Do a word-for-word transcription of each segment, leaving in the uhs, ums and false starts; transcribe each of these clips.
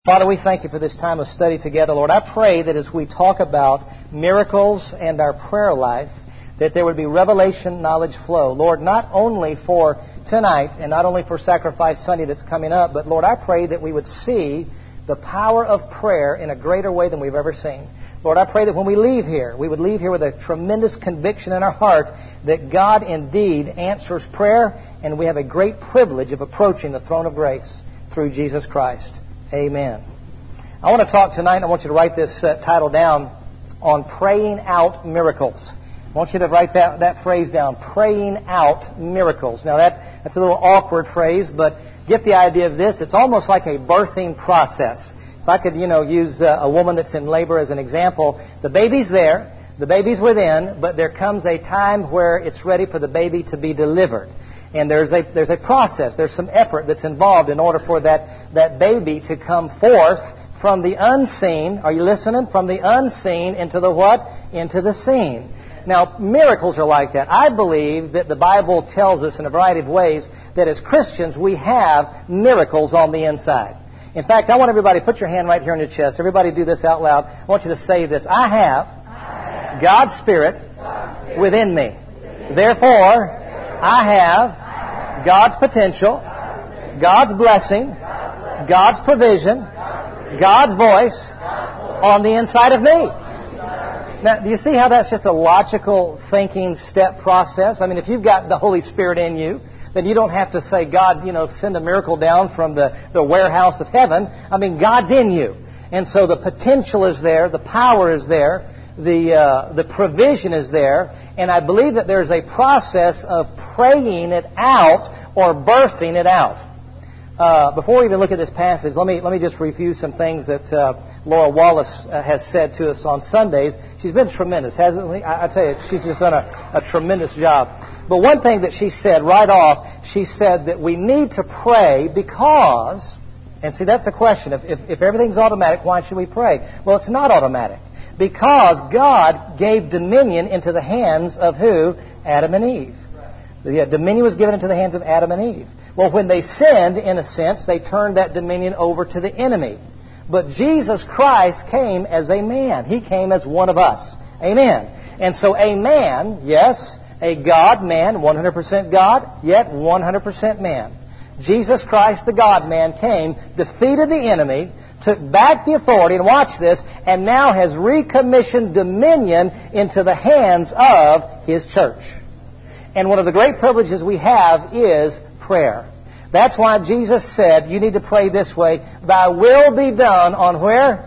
Father, we thank you for this time of study together, Lord. I pray that as we talk about miracles and our prayer life, that there would be revelation knowledge flow. Lord, not only for tonight and not only for Sacrifice Sunday that's coming up, but Lord, I pray that we would see the power of prayer in a greater way than we've ever seen. Lord, I pray that when we leave here, we would leave here with a tremendous conviction in our heart that God indeed answers prayer, and we have a great privilege of approaching the throne of grace through Jesus Christ. Amen. I want to talk tonight, and I want you to write this uh, title down, on praying out miracles. I want you to write that, that phrase down, praying out miracles. Now, that, that's a little awkward phrase, but get the idea of this. It's almost like a birthing process. If I could, you know, use uh, a woman that's in labor as an example, the baby's there, the baby's within, but there comes a time where it's ready for the baby to be delivered. And there's a there's a process, there's some effort that's involved in order for that, that baby to come forth from the unseen, are you listening? From the unseen into the what? Into the seen. Now, miracles are like that. I believe that the Bible tells us in a variety of ways that as Christians we have miracles on the inside. In fact, I want everybody to put your hand right here on your chest. Everybody do this out loud. I want you to say this. I have, I have God's Spirit, God's Spirit within me. Within Therefore, I have God's potential, God's blessing, God's provision, God's voice on the inside of me. Now, do you see how that's just a logical thinking step process? I mean, if you've got the Holy Spirit in you, then you don't have to say, God, you know, send a miracle down from the, the warehouse of heaven. I mean, God's in you. And so the potential is there, the power is there, the uh, the provision is there, and I believe that there's a process of praying it out or birthing it out. Uh, before we even look at this passage, let me let me just review some things that uh, Laura Wallace uh, has said to us on Sundays. She's been tremendous, hasn't she? I, I tell you, she's just done a, a tremendous job. But one thing that she said right off, she said that we need to pray because, and see, that's the question. If, if, if everything's automatic, why should we pray? Well, it's not automatic. Because God gave dominion into the hands of who? Adam and Eve. The dominion was given into the hands of Adam and Eve. Well, when they sinned, in a sense, they turned that dominion over to the enemy. But Jesus Christ came as a man. He came as one of us. Amen. And so a man, yes, a God-man, one hundred percent God, yet one hundred percent man. Jesus Christ, the God-man, came, defeated the enemy, took back the authority, and watch this, and now has recommissioned dominion into the hands of His church. And one of the great privileges we have is prayer. That's why Jesus said, you need to pray this way, Thy will be done on where?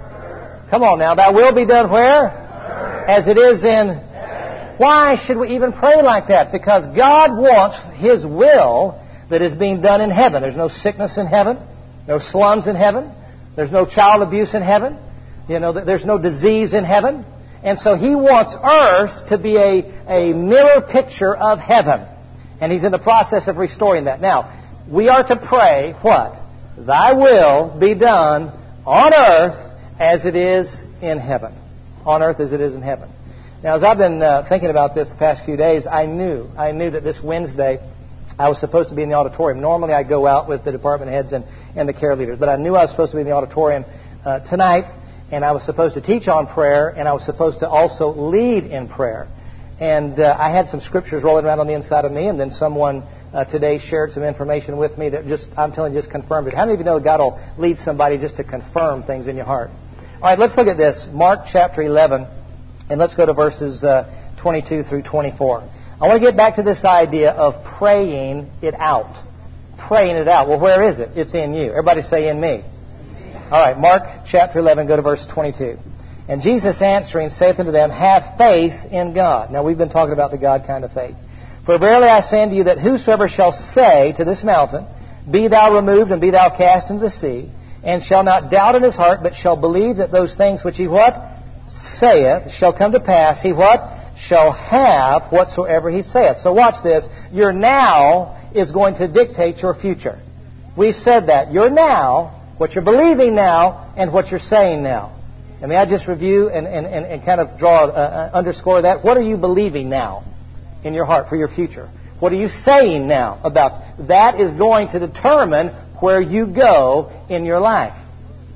Come on now, Thy will be done where? As it is in... Why should we even pray like that? Because God wants His will that is being done in heaven. There's no sickness in heaven, no slums in heaven, there's no child abuse in heaven, you know, there's no disease in heaven. And so He wants earth to be a, a mirror picture of heaven. And He's in the process of restoring that. Now, we are to pray what? Thy will be done on earth as it is in heaven. On earth as it is in heaven. Now, as I've been uh, thinking about this the past few days, I knew, I knew that this Wednesday I was supposed to be in the auditorium. Normally I go out with the department heads and, and the care leaders, but I knew I was supposed to be in the auditorium uh, tonight, and I was supposed to teach on prayer, and I was supposed to also lead in prayer. And uh, I had some scriptures rolling around on the inside of me, and then someone uh, today shared some information with me that just, I'm telling you, just confirmed it. How many of you know God will lead somebody just to confirm things in your heart? All right, let's look at this. Mark chapter eleven. And let's go to verses uh, twenty-two through twenty-four. I want to get back to this idea of praying it out. Praying it out. Well, where is it? It's in you. Everybody say, in me. All right, Mark chapter eleven, go to verse twenty-two. And Jesus answering saith unto them, Have faith in God. Now, we've been talking about the God kind of faith. For verily I say unto you that whosoever shall say to this mountain, Be thou removed and be thou cast into the sea, and shall not doubt in his heart, but shall believe that those things which he what? Saith shall come to pass, he what? Shall have whatsoever he saith. So watch this. Your now is going to dictate your future. We've said that. Your now, what you're believing now, and what you're saying now. And may I just review and, and, and, and kind of draw, uh, underscore that? What are you believing now in your heart for your future? What are you saying now about? That is going to determine where you go in your life.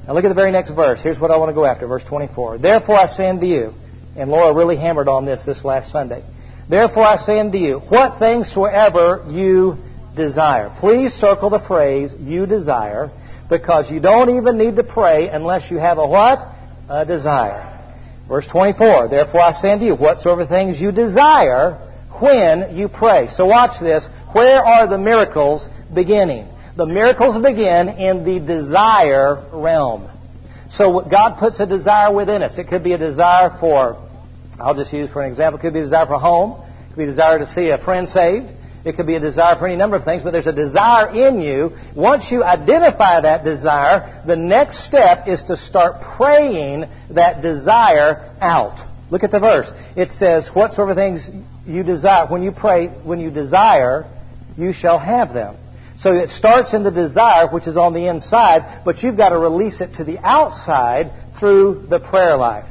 Now look at the very next verse. Here's what I want to go after, verse twenty-four. Therefore I say unto you, and Laura really hammered on this this last Sunday. Therefore I say unto you, what things soever you desire. Please circle the phrase, you desire, because you don't even need to pray unless you have a what? A desire. Verse twenty-four, therefore I say unto you, whatsoever things you desire when you pray. So watch this. Where are the miracles beginning? The miracles begin in the desire realm. So God puts a desire within us. It could be a desire for, I'll just use for an example, it could be a desire for a home. It could be a desire to see a friend saved. It could be a desire for any number of things, but there's a desire in you. Once you identify that desire, the next step is to start praying that desire out. Look at the verse. It says, whatsoever things you desire, when you pray, when you desire, you shall have them. So it starts in the desire, which is on the inside, but you've got to release it to the outside through the prayer life.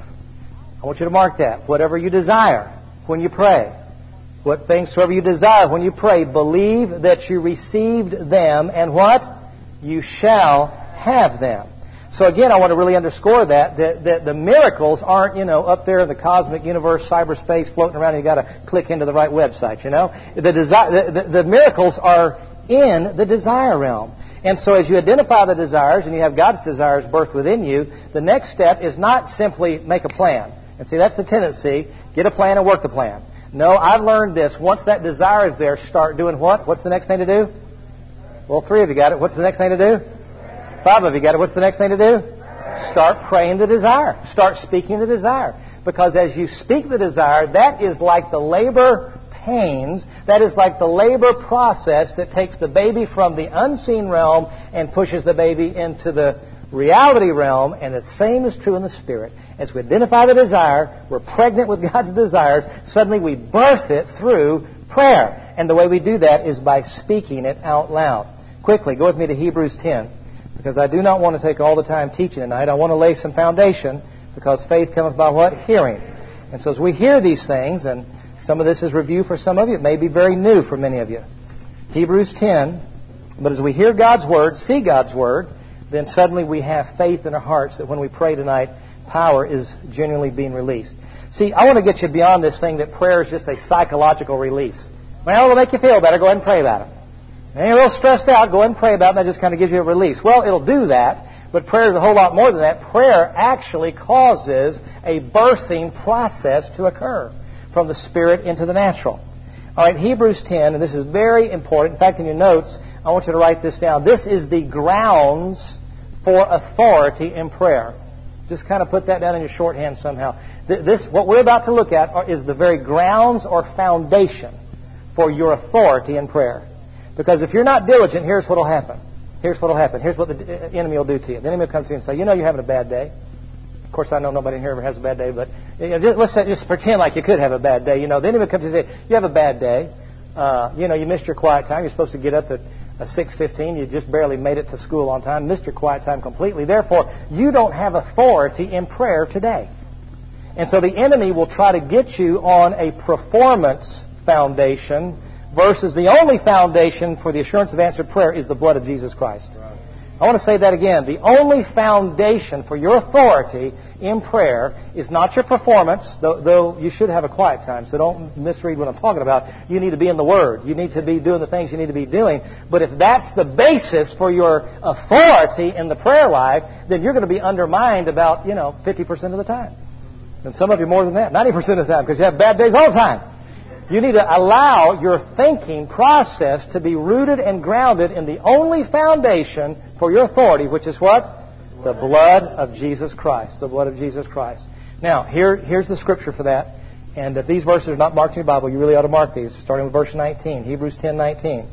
I want you to mark that. Whatever you desire when you pray. What things soever you desire when you pray, believe that you received them, and what? You shall have them. So again, I want to really underscore that, that, that the miracles aren't, you know, up there in the cosmic universe, cyberspace, floating around, and you've got to click into the right website, you know. The, desi- the, the, the miracles are in the desire realm. And so as you identify the desires, and you have God's desires birthed within you, the next step is not simply make a plan. And see, that's the tendency. Get a plan and work the plan. No, I've learned this. Once that desire is there, start doing what? What's the next thing to do? Well, three of you got it. What's the next thing to do? Five of you got it. What's the next thing to do? Start praying the desire. Start speaking the desire. Because as you speak the desire, that is like the labor pains. That is like the labor process that takes the baby from the unseen realm and pushes the baby into the reality realm. And the same is true in the Spirit. As we identify the desire, we're pregnant with God's desires, suddenly we birth it through prayer. And the way we do that is by speaking it out loud. Quickly, go with me to Hebrews ten, because I do not want to take all the time teaching tonight. I want to lay some foundation, because faith cometh by what? Hearing. And so as we hear these things, and some of this is review for some of you, it may be very new for many of you. Hebrews ten, but as we hear God's Word, see God's Word, then suddenly we have faith in our hearts that when we pray tonight, power is genuinely being released. See, I want to get you beyond this thing that prayer is just a psychological release. Well, it'll make you feel better. Go ahead and pray about it. And you're a little stressed out. Go ahead and pray about it, and that just kind of gives you a release. Well, it'll do that, but prayer is a whole lot more than that. Prayer actually causes a birthing process to occur from the Spirit into the natural. All right, Hebrews ten, and this is very important. In fact, in your notes, I want you to write this down. This is the grounds for authority in prayer. Just kind of put that down in your shorthand somehow. This, what we're about to look at is the very grounds or foundation for your authority in prayer. Because if you're not diligent, here's what will happen. Here's what will happen. Here's what the enemy will do to you. The enemy will come to you and say, you know you're having a bad day. Of course, I know nobody in here ever has a bad day, but you know, just, let's say, just pretend like you could have a bad day. You know, the enemy will come to you and say, you have a bad day. Uh, you know, you missed your quiet time. You're supposed to get up at Uh, six fifteen, you just barely made it to school on time, missed your quiet time completely. Therefore, you don't have authority in prayer today. And so the enemy will try to get you on a performance foundation versus the only foundation for the assurance of answered prayer is the blood of Jesus Christ. Right. I want to say that again. The only foundation for your authority in prayer is not your performance, though, though you should have a quiet time, so don't misread what I'm talking about. You need to be in the Word. You need to be doing the things you need to be doing. But if that's the basis for your authority in the prayer life, then you're going to be undermined about, you know, fifty percent of the time. And some of you more than that, ninety percent of the time, because you have bad days all the time. You need to allow your thinking process to be rooted and grounded in the only foundation for your authority, which is what? The blood of Jesus Christ. The blood of Jesus Christ. Now, here, here's the scripture for that. And if these verses are not marked in your Bible, you really ought to mark these, starting with verse nineteen, Hebrews ten nineteen.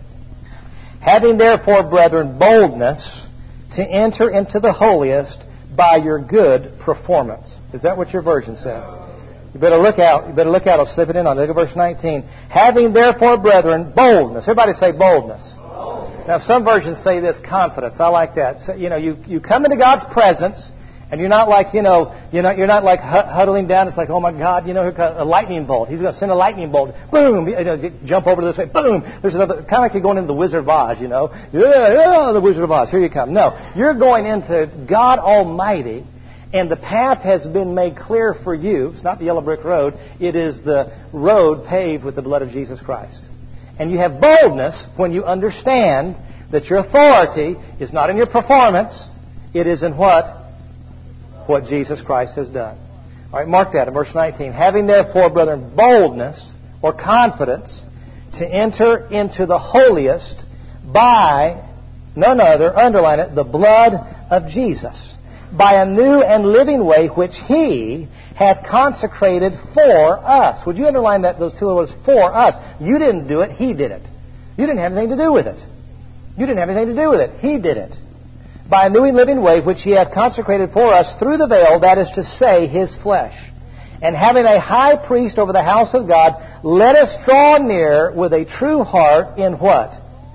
Having therefore, brethren, boldness to enter into the holiest by your good performance. Is that what your version says? You better look out. You better look out. I'll slip it in on. Look at verse nineteen. Having therefore, brethren, boldness. Everybody say boldness. Boldness. Now, some versions say this, confidence. I like that. So, you know, you, you come into God's presence, And you're not like, you know, you're not, you're not like huddling down. It's like, oh my God, you know, a lightning bolt. He's going to send a lightning bolt. Boom! You know, jump over to this way. Boom! There's another, kind of like you're going into the Wizard of Oz, you know. Yeah, yeah, the Wizard of Oz. Here you come. No, you're going into God Almighty, and the path has been made clear for you. It's not the yellow brick road. It is the road paved with the blood of Jesus Christ. And you have boldness when you understand that your authority is not in your performance. It is in what? What Jesus Christ has done. All right, mark that in verse nineteen. Having therefore, brethren, boldness or confidence to enter into the holiest by none other, underline it, the blood of Jesus, by a new and living way which He hath consecrated for us. Would you underline that, those two words, for us? You didn't do it, He did it. You didn't have anything to do with it. You didn't have anything to do with it. He did it. By a new and living way which He hath consecrated for us through the veil, that is to say, His flesh. And having a high priest over the house of God, let us draw near with a true heart in what?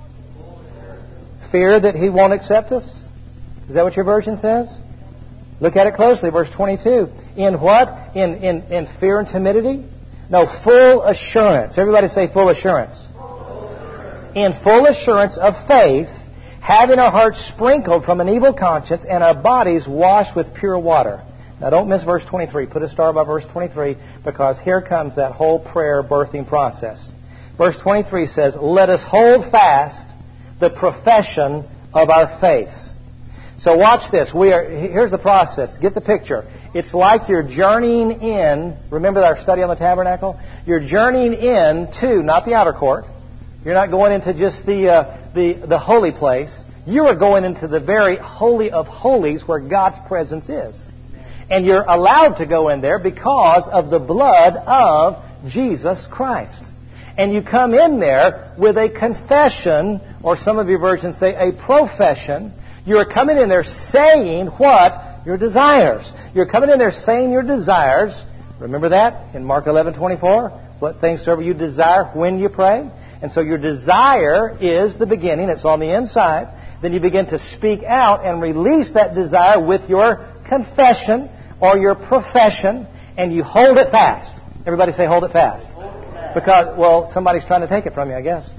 Fear that He won't accept us? Is that what your version says? Look at it closely, verse twenty-two. In what? In, in, in fear and timidity? No, full assurance. Everybody say full assurance. In full assurance of faith, having our hearts sprinkled from an evil conscience and our bodies washed with pure water. Now don't miss verse twenty-three. Put a star by verse twenty-three, because here comes that whole prayer birthing process. Verse twenty-three says, let us hold fast the profession of our faith. So watch this. We are. Here's the process. Get the picture. It's like you're journeying in. Remember our study on the tabernacle? You're journeying in to, not the outer court. You're not going into just the, uh, the, the holy place. You are going into the very holy of holies where God's presence is. And you're allowed to go in there because of the blood of Jesus Christ. And you come in there with a confession, or some of your versions say a profession. You're coming in there saying what? Your desires. You're coming in there saying your desires. Remember that in Mark eleven twenty-four? What things soever you desire when you pray. And so your desire is the beginning. It's on the inside. Then you begin to speak out and release that desire with your confession or your profession, and you hold it fast. Everybody say hold it fast. Hold it fast. Because, well, somebody's trying to take it from you, I guess.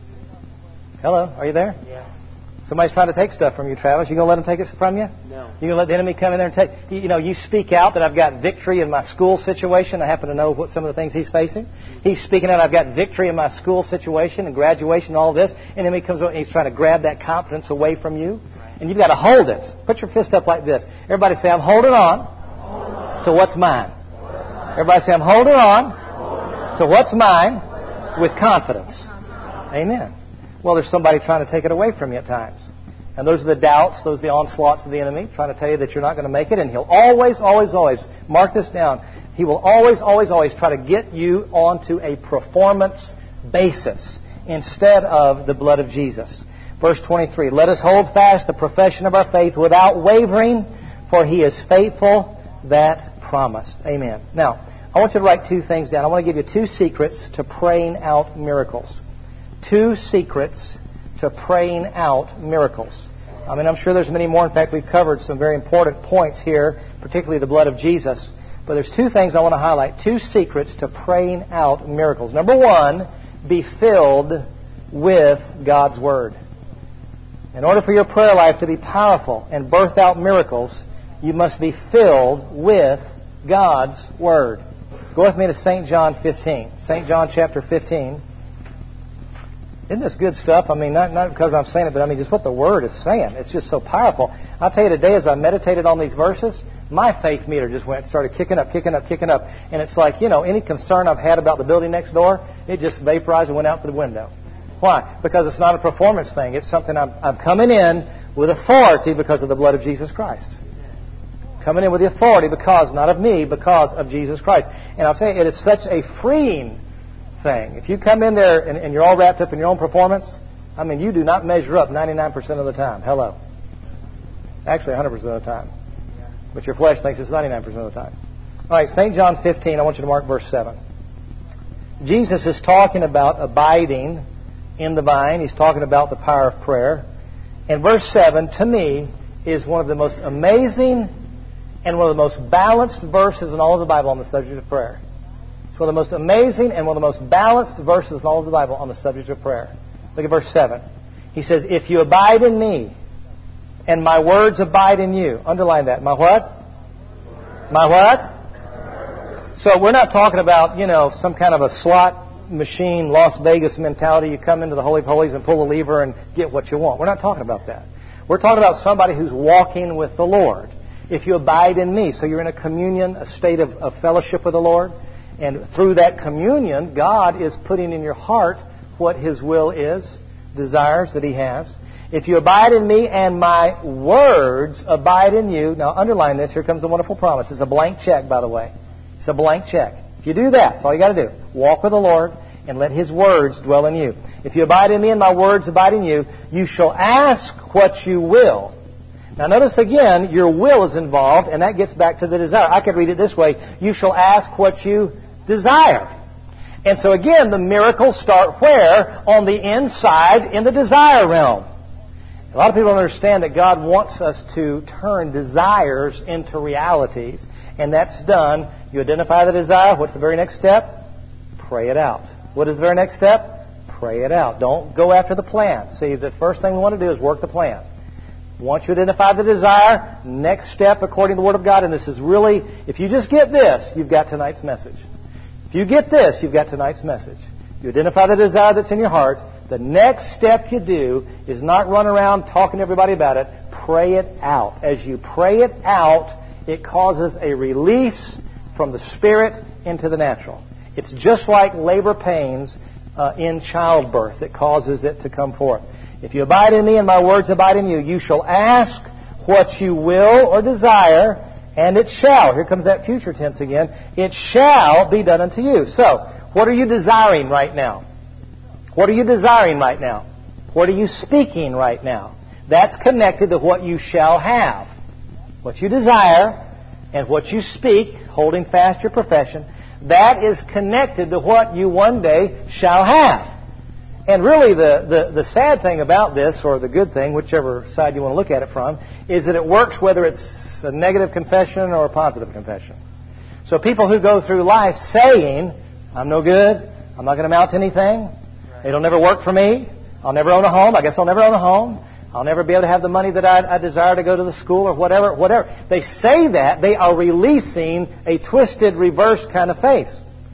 Hello, are you there? Yeah. Somebody's trying to take stuff from you, Travis. You going to let them take it from you? No. You going to let the enemy come in there and take... You know, you speak out that I've got victory in my school situation. I happen to know what some of the things he's facing. He's speaking out, I've got victory in my school situation and graduation and all this. And the enemy comes over and he's trying to grab that confidence away from you. And you've got to hold it. Put your fist up like this. Everybody say, I'm holding on, holding on. to what's mine. What's mine. Everybody say, I'm holding on, holding on. to what's mine with confidence. Amen. Well, there's somebody trying to take it away from you at times. And those are the doubts, those are the onslaughts of the enemy, trying to tell you that you're not going to make it. And he'll always, always, always, mark this down, he will always, always, always try to get you onto a performance basis instead of the blood of Jesus. Verse twenty-three, let us hold fast the profession of our faith without wavering, for He is faithful that promised. Amen. Now, I want you to write two things down. I want to give you two secrets to praying out miracles. Two secrets to praying out miracles. I mean, I'm sure there's many more. In fact, we've covered some very important points here, particularly the blood of Jesus. But there's two things I want to highlight. Two secrets to praying out miracles. Number one, be filled with God's Word. In order for your prayer life to be powerful and birth out miracles, you must be filled with God's Word. Go with me to Saint John fifteen. Saint John chapter fifteen. Isn't this good stuff? I mean, not, not because I'm saying it, but I mean just what the Word is saying. It's just so powerful. I'll tell you today, as I meditated on these verses, my faith meter just went, started kicking up, kicking up, kicking up. And it's like, you know, any concern I've had about the building next door, it just vaporized and went out the window. Why? Because it's not a performance thing. It's something I'm, I'm coming in with authority because of the blood of Jesus Christ. Coming in with the authority because, not of me, because of Jesus Christ. And I'll tell you, it is such a freeing thing. If you come in there and, and you're all wrapped up in your own performance, I mean, you do not measure up ninety-nine percent of the time. Hello. Actually, one hundred percent of the time. But your flesh thinks it's ninety-nine percent of the time. All right, Saint John fifteen, I want you to mark verse seven. Jesus is talking about abiding in the vine. He's talking about the power of prayer. And verse seven, to me, is one of the most amazing and one of the most balanced verses in all of the Bible on the subject of prayer. It's one of the most amazing and one of the most balanced verses in all of the Bible on the subject of prayer. Look at verse seven. He says, if you abide in me, and my words abide in you. Underline that. My what? My what? So we're not talking about, you know, some kind of a slot machine, Las Vegas mentality. You come into the Holy of Holies and pull the lever and get what you want. We're not talking about that. We're talking about somebody who's walking with the Lord. If you abide in me, so you're in a communion, a state of, of fellowship with the Lord. And through that communion, God is putting in your heart what His will is, desires that He has. If you abide in me and my words abide in you. Now underline this. Here comes the wonderful promise. It's a blank check, by the way. It's a blank check. If you do that, that's all you got to do. Walk with the Lord and let His words dwell in you. If you abide in me and my words abide in you, you shall ask what you will. Now notice again, your will is involved, and that gets back to the desire. I could read it this way. You shall ask what you desire. And so again, the miracles start where? On the inside, in the desire realm. A lot of people don't understand that God wants us to turn desires into realities. And that's done. You identify the desire. What's the very next step? Pray it out. What is the very next step? Pray it out. Don't go after the plan. See, the first thing we want to do is work the plan. Once you identify the desire, next step according to the Word of God, and this is really, if you just get this, you've got tonight's message. If you get this, you've got tonight's message. You identify the desire that's in your heart. The next step you do is not run around talking to everybody about it. Pray it out. As you pray it out, it causes a release from the spirit into the natural. It's just like labor pains uh, in childbirth that causes it to come forth. If you abide in me and my words abide in you, you shall ask what you will or desire, and it shall. Here comes that future tense again. It shall be done unto you. So, what are you desiring right now? What are you desiring right now? What are you speaking right now? That's connected to what you shall have. What you desire and what you speak, holding fast your profession, that is connected to what you one day shall have. And really the, the, the sad thing about this, or the good thing, whichever side you want to look at it from, is that it works whether it's a negative confession or a positive confession. So people who go through life saying, I'm no good, I'm not going to amount to anything, it'll never work for me, I'll never own a home, I guess I'll never own a home, I'll never be able to have the money that I, I desire to go to the school or whatever, whatever. They say that, they are releasing a twisted, reversed kind of faith.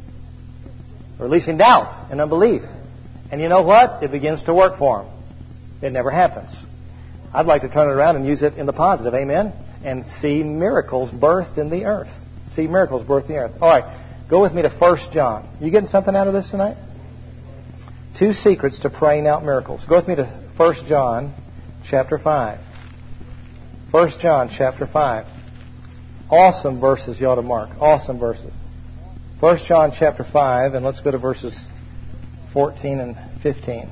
Releasing doubt and unbelief. And you know what? It begins to work for them. It never happens. I'd like to turn it around and use it in the positive, amen? And see miracles birthed in the earth. See miracles birthed in the earth. All right, go with me to First John. You getting something out of this tonight? Two secrets to praying out miracles. Go with me to First John chapter five. First John chapter five. Awesome verses you ought to mark. Awesome verses. First John chapter five, and let's go to verses fourteen and fifteen.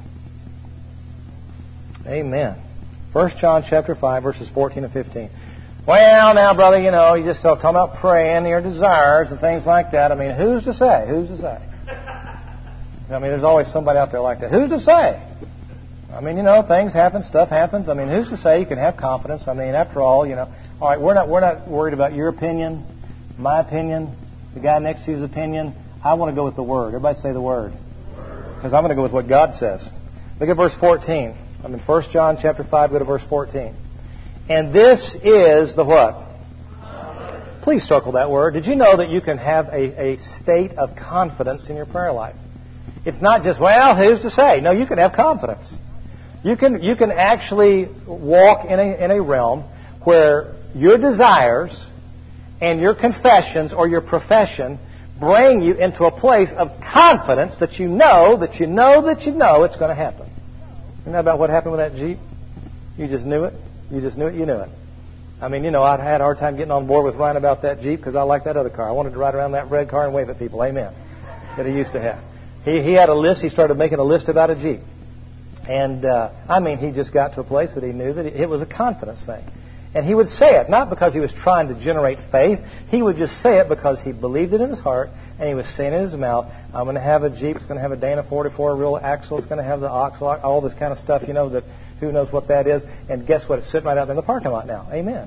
Amen. First John chapter five, verses fourteen and fifteen. Well, now, brother, you know, you just talking about praying, your desires and things like that. I mean, who's to say? Who's to say? I mean, there's always somebody out there like that. Who's to say? I mean, you know, things happen, stuff happens. I mean, who's to say? You can have confidence. I mean, after all, you know, all right, we're not we're not worried about your opinion, my opinion, the guy next to you's opinion. I want to go with the Word. Everybody say the Word. Because I'm going to go with what God says. Look at verse fourteen. I'm in First John chapter five, go to verse fourteen. And this is the what? Please circle that word. Did you know that you can have a, a state of confidence in your prayer life? It's not just, well, who's to say? No, you can have confidence. You can you can actually walk in a in a realm where your desires and your confessions or your profession bring you into a place of confidence that you know, that you know, that you know it's going to happen. Isn't that about what happened with that Jeep? You just knew it. You just knew it. You knew it. I mean, you know, I had a hard time getting on board with Ryan about that Jeep because I like that other car. I wanted to ride around that red car and wave at people. Amen. That he used to have. He he had a list. He started making a list about a Jeep. And, uh, I mean, he just got to a place that he knew that it was a confidence thing. And he would say it, not because he was trying to generate faith. He would just say it because he believed it in his heart, and he was saying it in his mouth, I'm going to have a Jeep, it's going to have a Dana forty-four real axle, it's going to have the Oxel, all this kind of stuff, you know, that who knows what that is. And guess what? It's sitting right out there in the parking lot now. Amen.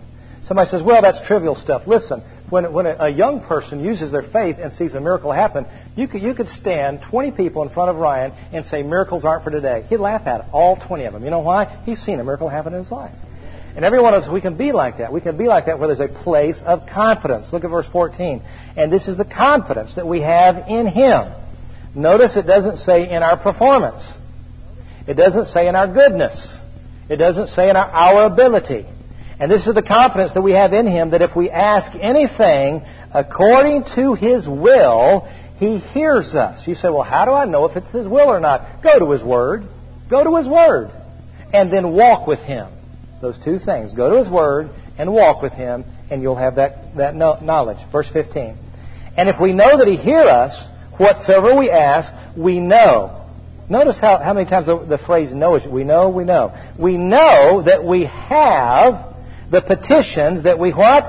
Somebody says, well, that's trivial stuff. Listen, when, when a, a young person uses their faith and sees a miracle happen, you could, you could stand twenty people in front of Ryan and say miracles aren't for today. He'd laugh at it, all twenty of them. You know why? He's seen a miracle happen in his life. And every one of us, we can be like that. We can be like that where there's a place of confidence. Look at verse fourteen. And this is the confidence that we have in Him. Notice it doesn't say in our performance. It doesn't say in our goodness. It doesn't say in our, our ability. And this is the confidence that we have in Him, that if we ask anything according to His will, He hears us. You say, well, how do I know if it's His will or not? Go to His Word. Go to His Word. And then walk with Him. Those two things. Go to His Word and walk with Him, and you'll have that, that knowledge. Verse fifteen. And if we know that He hears us, whatsoever we ask, we know. Notice how, how many times the, the phrase know is, we know, we know. We know that we have the petitions that we what?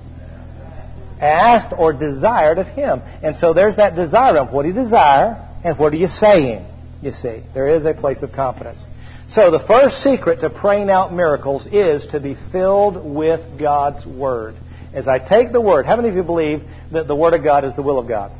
Asked or desired of Him. And so there's that desire of what do you desire and what are you saying? You see, there is a place of confidence. So the first secret to praying out miracles is to be filled with God's Word. As I take the Word, how many of you believe that the Word of God is the will of God?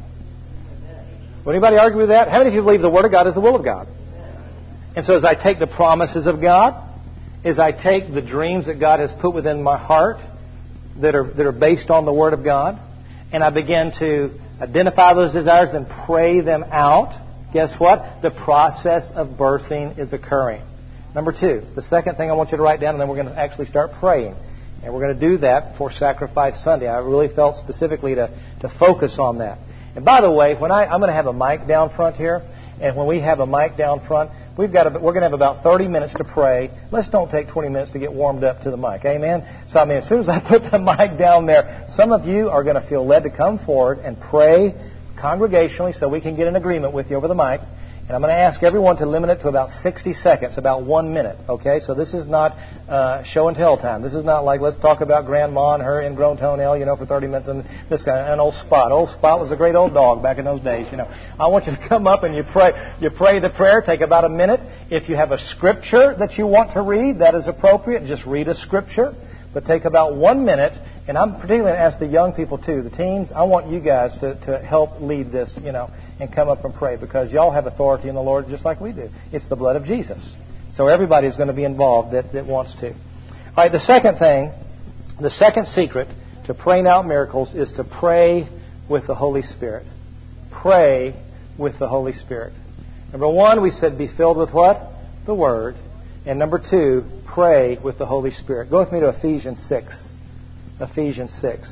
Will anybody argue with that? How many of you believe the Word of God is the will of God? And so as I take the promises of God, as I take the dreams that God has put within my heart that are, that are based on the Word of God, and I begin to identify those desires, then pray them out, guess what? The process of birthing is occurring. Number two, the second thing I want you to write down, and then we're going to actually start praying. And we're going to do that for Sacrifice Sunday. I really felt specifically to, to focus on that. And by the way, when I, I'm going to have a mic down front here, and when we have a mic down front, we've got a, we're going to have about thirty minutes to pray. Let's don't take twenty minutes to get warmed up to the mic. Amen? So, I mean, as soon as I put the mic down there, some of you are going to feel led to come forward and pray congregationally so we can get in agreement with you over the mic. And I'm going to ask everyone to limit it to about sixty seconds, about one minute. Okay? So this is not uh, show and tell time. This is not like let's talk about Grandma and her ingrown toenail, you know, for thirty minutes and this guy, an old Spot. Old Spot was a great old dog back in those days, you know. I want you to come up and you pray. You pray the prayer. Take about a minute. If you have a scripture that you want to read, that is appropriate. Just read a scripture. But take about one minute. And I'm particularly going to ask the young people too, the teens. I want you guys to, to help lead this, you know, and come up and pray because y'all have authority in the Lord just like we do. It's the blood of Jesus. So everybody's going to be involved that, that wants to. All right, the second thing, the second secret to praying out miracles is to pray with the Holy Spirit. Pray with the Holy Spirit. Number one, we said be filled with what? The Word. And number two, pray with the Holy Spirit. Go with me to Ephesians six. Ephesians six.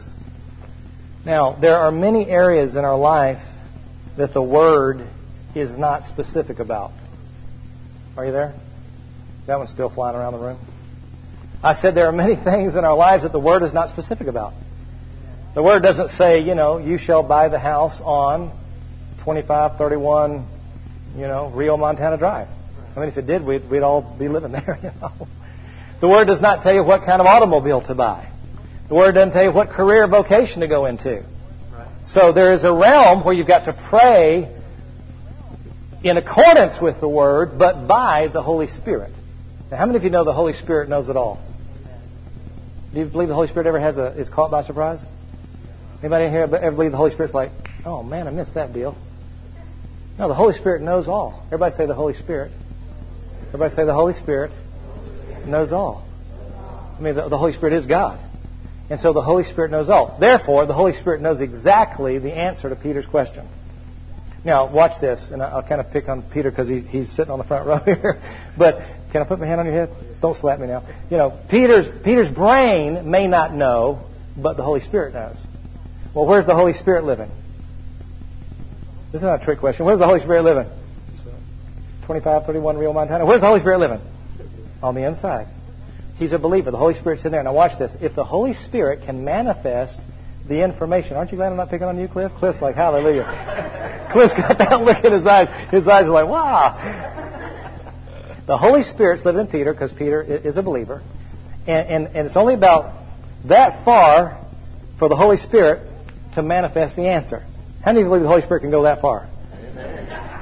Now, there are many areas in our life that the Word is not specific about. Are you there? That one's still flying around the room. I said there are many things in our lives that the Word is not specific about. The Word doesn't say, you know, you shall buy the house on twenty-five thirty-one, you know, Rio Montana Drive. I mean, if it did, we'd, we'd all be living there, you know. The Word does not tell you what kind of automobile to buy. The Word doesn't tell you what career vocation to go into. Right. So there is a realm where you've got to pray in accordance with the Word, but by the Holy Spirit. Now, how many of you know the Holy Spirit knows it all? Do you believe the Holy Spirit ever has a is caught by surprise? Anybody in here ever believe the Holy Spirit's like, oh man, I missed that deal? No, the Holy Spirit knows all. Everybody say the Holy Spirit. Everybody say the Holy Spirit knows all. I mean, the, the Holy Spirit is God. And so the Holy Spirit knows all. Therefore, the Holy Spirit knows exactly the answer to Peter's question. Now, watch this. And I'll kind of pick on Peter because he, he's sitting on the front row here. But can I put my hand on your head? Don't slap me now. You know, Peter's, Peter's brain may not know, but the Holy Spirit knows. Well, where's the Holy Spirit living? This is not a trick question. Where's the Holy Spirit living? twenty-five thirty-one Rio Montana. Where's the Holy Spirit living? On the inside. He's a believer. The Holy Spirit's in there. Now watch this. If the Holy Spirit can manifest the information, aren't you glad I'm not picking on you, Cliff? Cliff's like, hallelujah. Cliff's got that look in his eyes. His eyes are like, wow. The Holy Spirit's living in Peter because Peter is a believer. And, and, and it's only about that far for the Holy Spirit to manifest the answer. How many of you believe the Holy Spirit can go that far? Amen.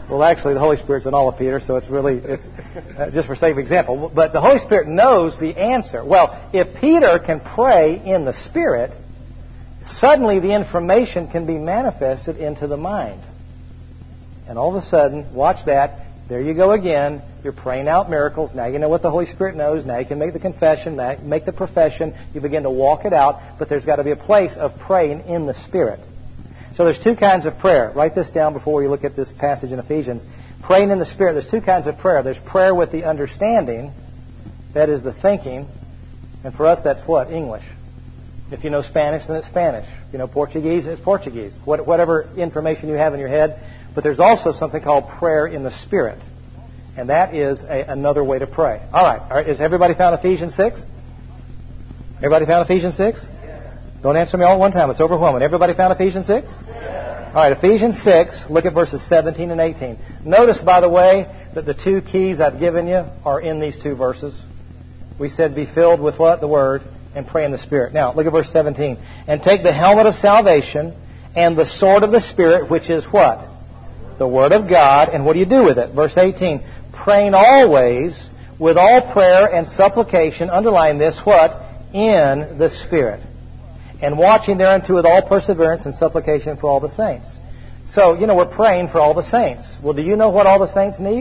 Well, actually, the Holy Spirit's in all of Peter, so it's really, it's uh, just for sake of example. But the Holy Spirit knows the answer. Well, if Peter can pray in the Spirit, suddenly the information can be manifested into the mind. And all of a sudden, watch that, there you go again. You're praying out miracles. Now you know what the Holy Spirit knows. Now you can make the confession, make the profession. You begin to walk it out. But there's got to be a place of praying in the Spirit. So there's two kinds of prayer. Write this down before we look at this passage in Ephesians. Praying in the Spirit. There's two kinds of prayer. There's prayer with the understanding. That is the thinking. And for us, that's what? English. If you know Spanish, then it's Spanish. If you know Portuguese, it's Portuguese. Whatever information you have in your head. But there's also something called prayer in the Spirit. And that is a, another way to pray. All right. All right. Has everybody found Ephesians six? Everybody found Ephesians six? Don't answer me all at one time. It's overwhelming. Everybody found Ephesians six? All right. Ephesians six. Look at verses seventeen and eighteen. Notice, by the way, that the two keys I've given you are in these two verses. We said be filled with what? The Word. And pray in the Spirit. Now, look at verse seventeen. And take the helmet of salvation and the sword of the Spirit, which is what? The Word of God. And what do you do with it? Verse eighteen. Praying always with all prayer and supplication. Underline this. What? In the Spirit. And watching thereunto with all perseverance and supplication for all the saints. So, you know, we're praying for all the saints. Well, do you know what all the saints need?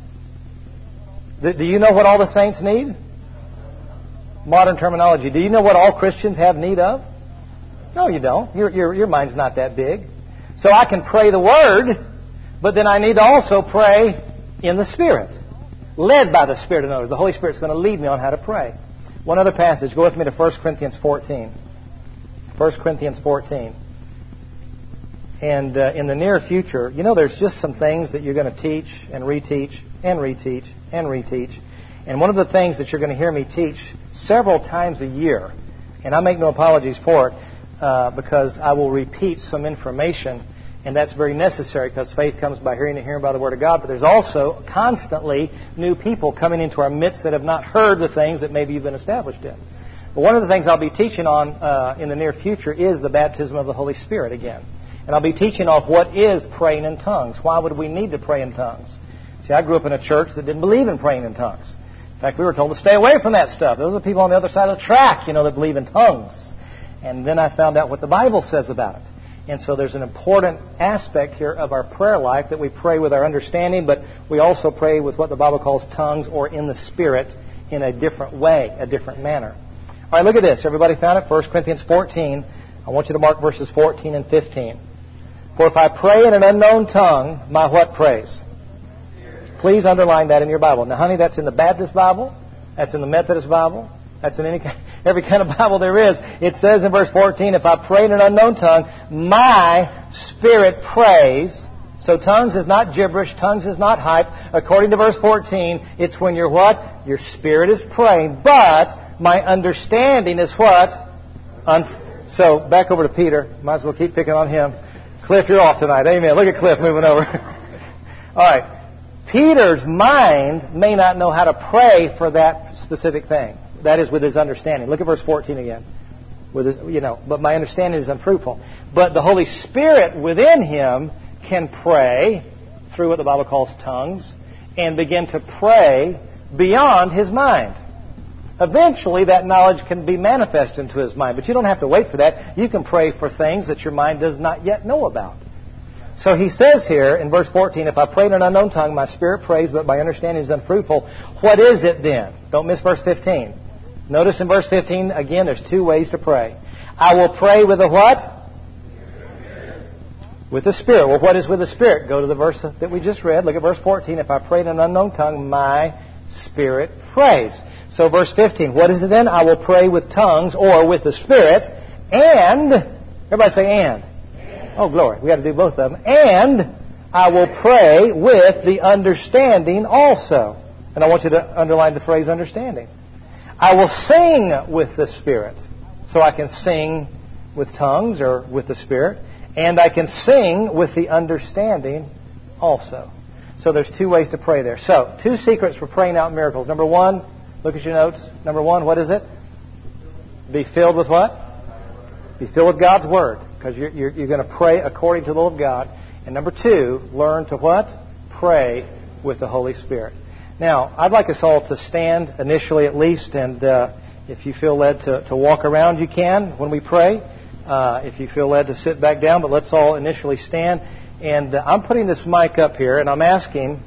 Do you know what all the saints need? Modern terminology. Do you know what all Christians have need of? No, you don't. Your, your, your mind's not that big. So I can pray the Word, but then I need to also pray in the Spirit. Led by the Spirit, in other words. The Holy Spirit's going to lead me on how to pray. One other passage. Go with me to First Corinthians fourteen. First Corinthians fourteen. And uh, in the near future, you know, there's just some things that you're going to teach and reteach and reteach and reteach. And one of the things that you're going to hear me teach several times a year, and I make no apologies for it, uh, because I will repeat some information, and that's very necessary because faith comes by hearing and hearing by the Word of God. But there's also constantly new people coming into our midst that have not heard the things that maybe you've been established in. But one of the things I'll be teaching on uh, in the near future is the baptism of the Holy Spirit again. And I'll be teaching off what is praying in tongues. Why would we need to pray in tongues? See, I grew up in a church that didn't believe in praying in tongues. In fact, we were told to stay away from that stuff. Those are people on the other side of the track, you know, that believe in tongues. And then I found out what the Bible says about it. And so there's an important aspect here of our prayer life that we pray with our understanding, but we also pray with what the Bible calls tongues or in the Spirit in a different way, a different manner. All right, look at this. Everybody found it? First Corinthians fourteen. I want you to mark verses fourteen and fifteen. For if I pray in an unknown tongue, my what praise? Please underline that in your Bible. Now, honey, that's in the Baptist Bible. That's in the Methodist Bible. That's in any every kind of Bible there is. It says in verse fourteen, if I pray in an unknown tongue, my spirit prays. So tongues is not gibberish. Tongues is not hype. According to verse fourteen, it's when you're what? Your spirit is praying. But my understanding is what? Un- so back over to Peter. Might as well keep picking on him. Cliff, you're off tonight. Amen. Look at Cliff moving over. All right. Peter's mind may not know how to pray for that specific thing. That is with his understanding. Look at verse fourteen again. With his, you know, but my understanding is unfruitful. But the Holy Spirit within him can pray through what the Bible calls tongues and begin to pray beyond his mind. Eventually, that knowledge can be manifested into his mind. But you don't have to wait for that. You can pray for things that your mind does not yet know about. So he says here in verse fourteen, if I pray in an unknown tongue, my spirit prays, but my understanding is unfruitful. What is it then? Don't miss verse fifteen. Notice in verse fifteen, again, there's two ways to pray. I will pray with the what? With the Spirit. Well, what is with the Spirit? Go to the verse that we just read. Look at verse fourteen. If I pray in an unknown tongue, my spirit prays. So verse fifteen, what is it then? I will pray with tongues or with the Spirit. And, everybody say and. and. Oh, glory. We got to do both of them. And I will pray with the understanding also. And I want you to underline the phrase understanding. I will sing with the Spirit. So I can sing with tongues or with the Spirit. And I can sing with the understanding also. So there's two ways to pray there. So, two secrets for praying out miracles. Number one, look at your notes. Number one, what is it? Be filled with what? Be filled with God's Word. Because you're, you're, you're going to pray according to the will of God. And number two, learn to what? pray with the Holy Spirit. Now, I'd like us all to stand initially at least, and uh, if you feel led to, to walk around, you can when we pray. Uh, if you feel led to sit back down, but let's all initially stand. And uh, I'm putting this mic up here, and I'm asking,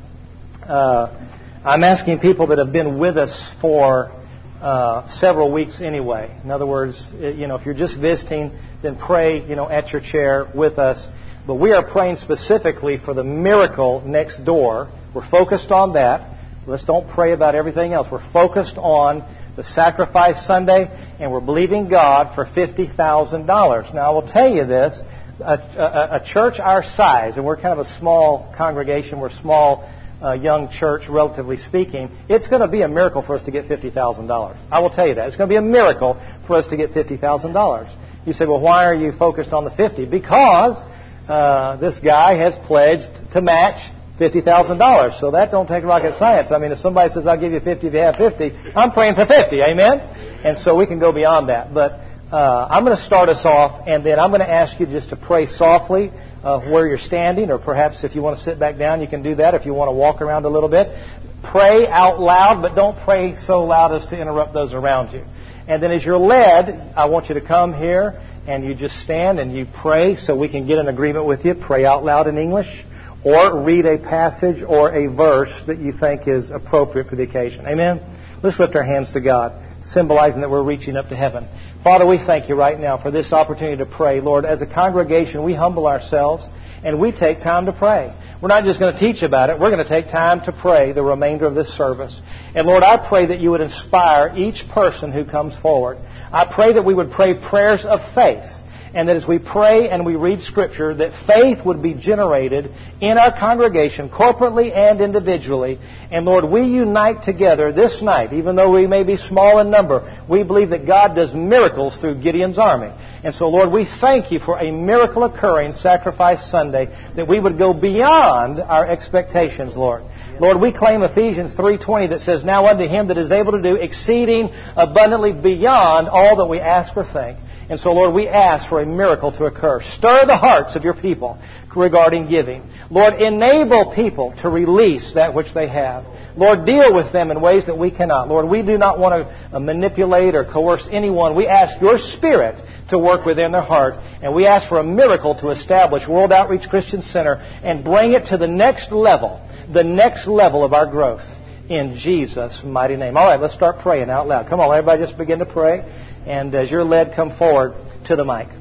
uh, I'm asking people that have been with us for uh, several weeks anyway. In other words, you know, if you're just visiting, then pray, you know, at your chair with us. But we are praying specifically for the miracle next door. We're focused on that. Let's don't pray about everything else. We're focused on the Sacrifice Sunday, and we're believing God for fifty thousand dollars. Now, I will tell you this, a, a, a church our size, and we're kind of a small congregation, we're a small, uh, young church, relatively speaking, it's going to be a miracle for us to get fifty thousand dollars. I will tell you that. It's going to be a miracle for us to get fifty thousand dollars. You say, well, why are you focused on the fifty? Because uh, this guy has pledged to match fifty thousand dollars. So that don't take rocket science. I mean, if somebody says, I'll give you fifty if you have fifty, I'm praying for fifty. Amen? And so we can go beyond that. But uh, I'm going to start us off, and then I'm going to ask you just to pray softly uh, where you're standing, or perhaps if you want to sit back down, you can do that. If you want to walk around a little bit, pray out loud, but don't pray so loud as to interrupt those around you. And then as you're led, I want you to come here, and you just stand and you pray so we can get an agreement with you. Pray out loud in English, or read a passage or a verse that you think is appropriate for the occasion. Amen? Let's lift our hands to God, symbolizing that we're reaching up to heaven. Father, we thank you right now for this opportunity to pray. Lord, as a congregation, we humble ourselves and we take time to pray. We're not just going to teach about it. We're going to take time to pray the remainder of this service. And Lord, I pray that you would inspire each person who comes forward. I pray that we would pray prayers of faith. And that as we pray and we read Scripture, that faith would be generated in our congregation, corporately and individually. And Lord, we unite together this night, even though we may be small in number. We believe that God does miracles through Gideon's army. And so, Lord, we thank you for a miracle occurring Sacrifice Sunday, that we would go beyond our expectations, Lord. Lord, we claim Ephesians three twenty that says, now unto Him that is able to do exceeding abundantly beyond all that we ask or think. And so, Lord, we ask for a miracle to occur. Stir the hearts of your people regarding giving. Lord, enable people to release that which they have. Lord, deal with them in ways that we cannot. Lord, we do not want to manipulate or coerce anyone. We ask your Spirit to work within their heart. And we ask for a miracle to establish World Outreach Christian Center and bring it to the next level, the next level of our growth. In Jesus' mighty name. All right, let's start praying out loud. Come on, everybody just begin to pray. And as you're led, come forward to the mic.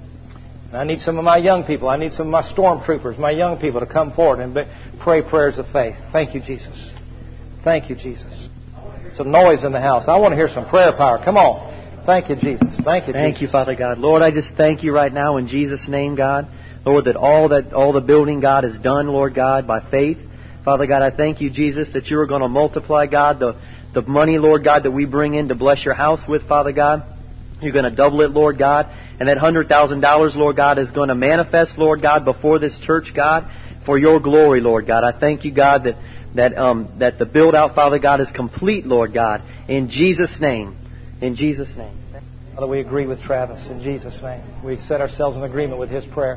I need some of my young people. I need some of my stormtroopers, my young people, to come forward and pray prayers of faith. Thank you, Jesus. Thank you, Jesus. Some noise in the house. I want to hear some prayer power. Come on. Thank you, Jesus. Thank you, Jesus. Thank you, Father God. Lord, I just thank you right now in Jesus' name, God. Lord, that all that all the building, God, is done, Lord God, by faith. Father God, I thank you, Jesus, that you are going to multiply, God, the The money, Lord God, that we bring in to bless your house with, Father God. You're going to double it, Lord God. And that one hundred thousand dollars, Lord God, is going to manifest, Lord God, before this church, God, for your glory, Lord God. I thank you, God, that that um that the build-out, Father God, is complete, Lord God. In Jesus' name. In Jesus' name. Father, we agree with Travis. In Jesus' name. We set ourselves in agreement with his prayer.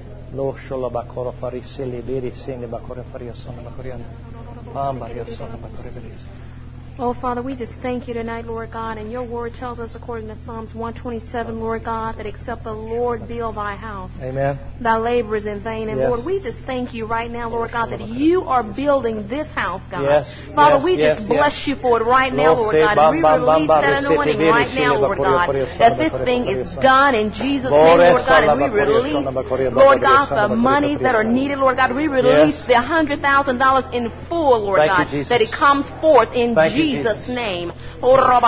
Oh, Father, we just thank you tonight, Lord God. And your word tells us, according to Psalms one twenty-seven, Lord God, that except the Lord build thy house, Amen, thy labor is in vain. And, yes, Lord, we just thank you right now, Lord God, that you are building this house, God. Yes, Father, yes, we yes, just yes. bless you for it right now, Lord God. And we release that anointing right now, Lord God, that this thing is done in Jesus' name, Lord God. And we release, Lord God, the monies that are needed, Lord God. We release the one hundred thousand dollars in full, Lord Thank God, you, Jesus. that it comes forth in Thank you, Jesus' Jesus. name. Thank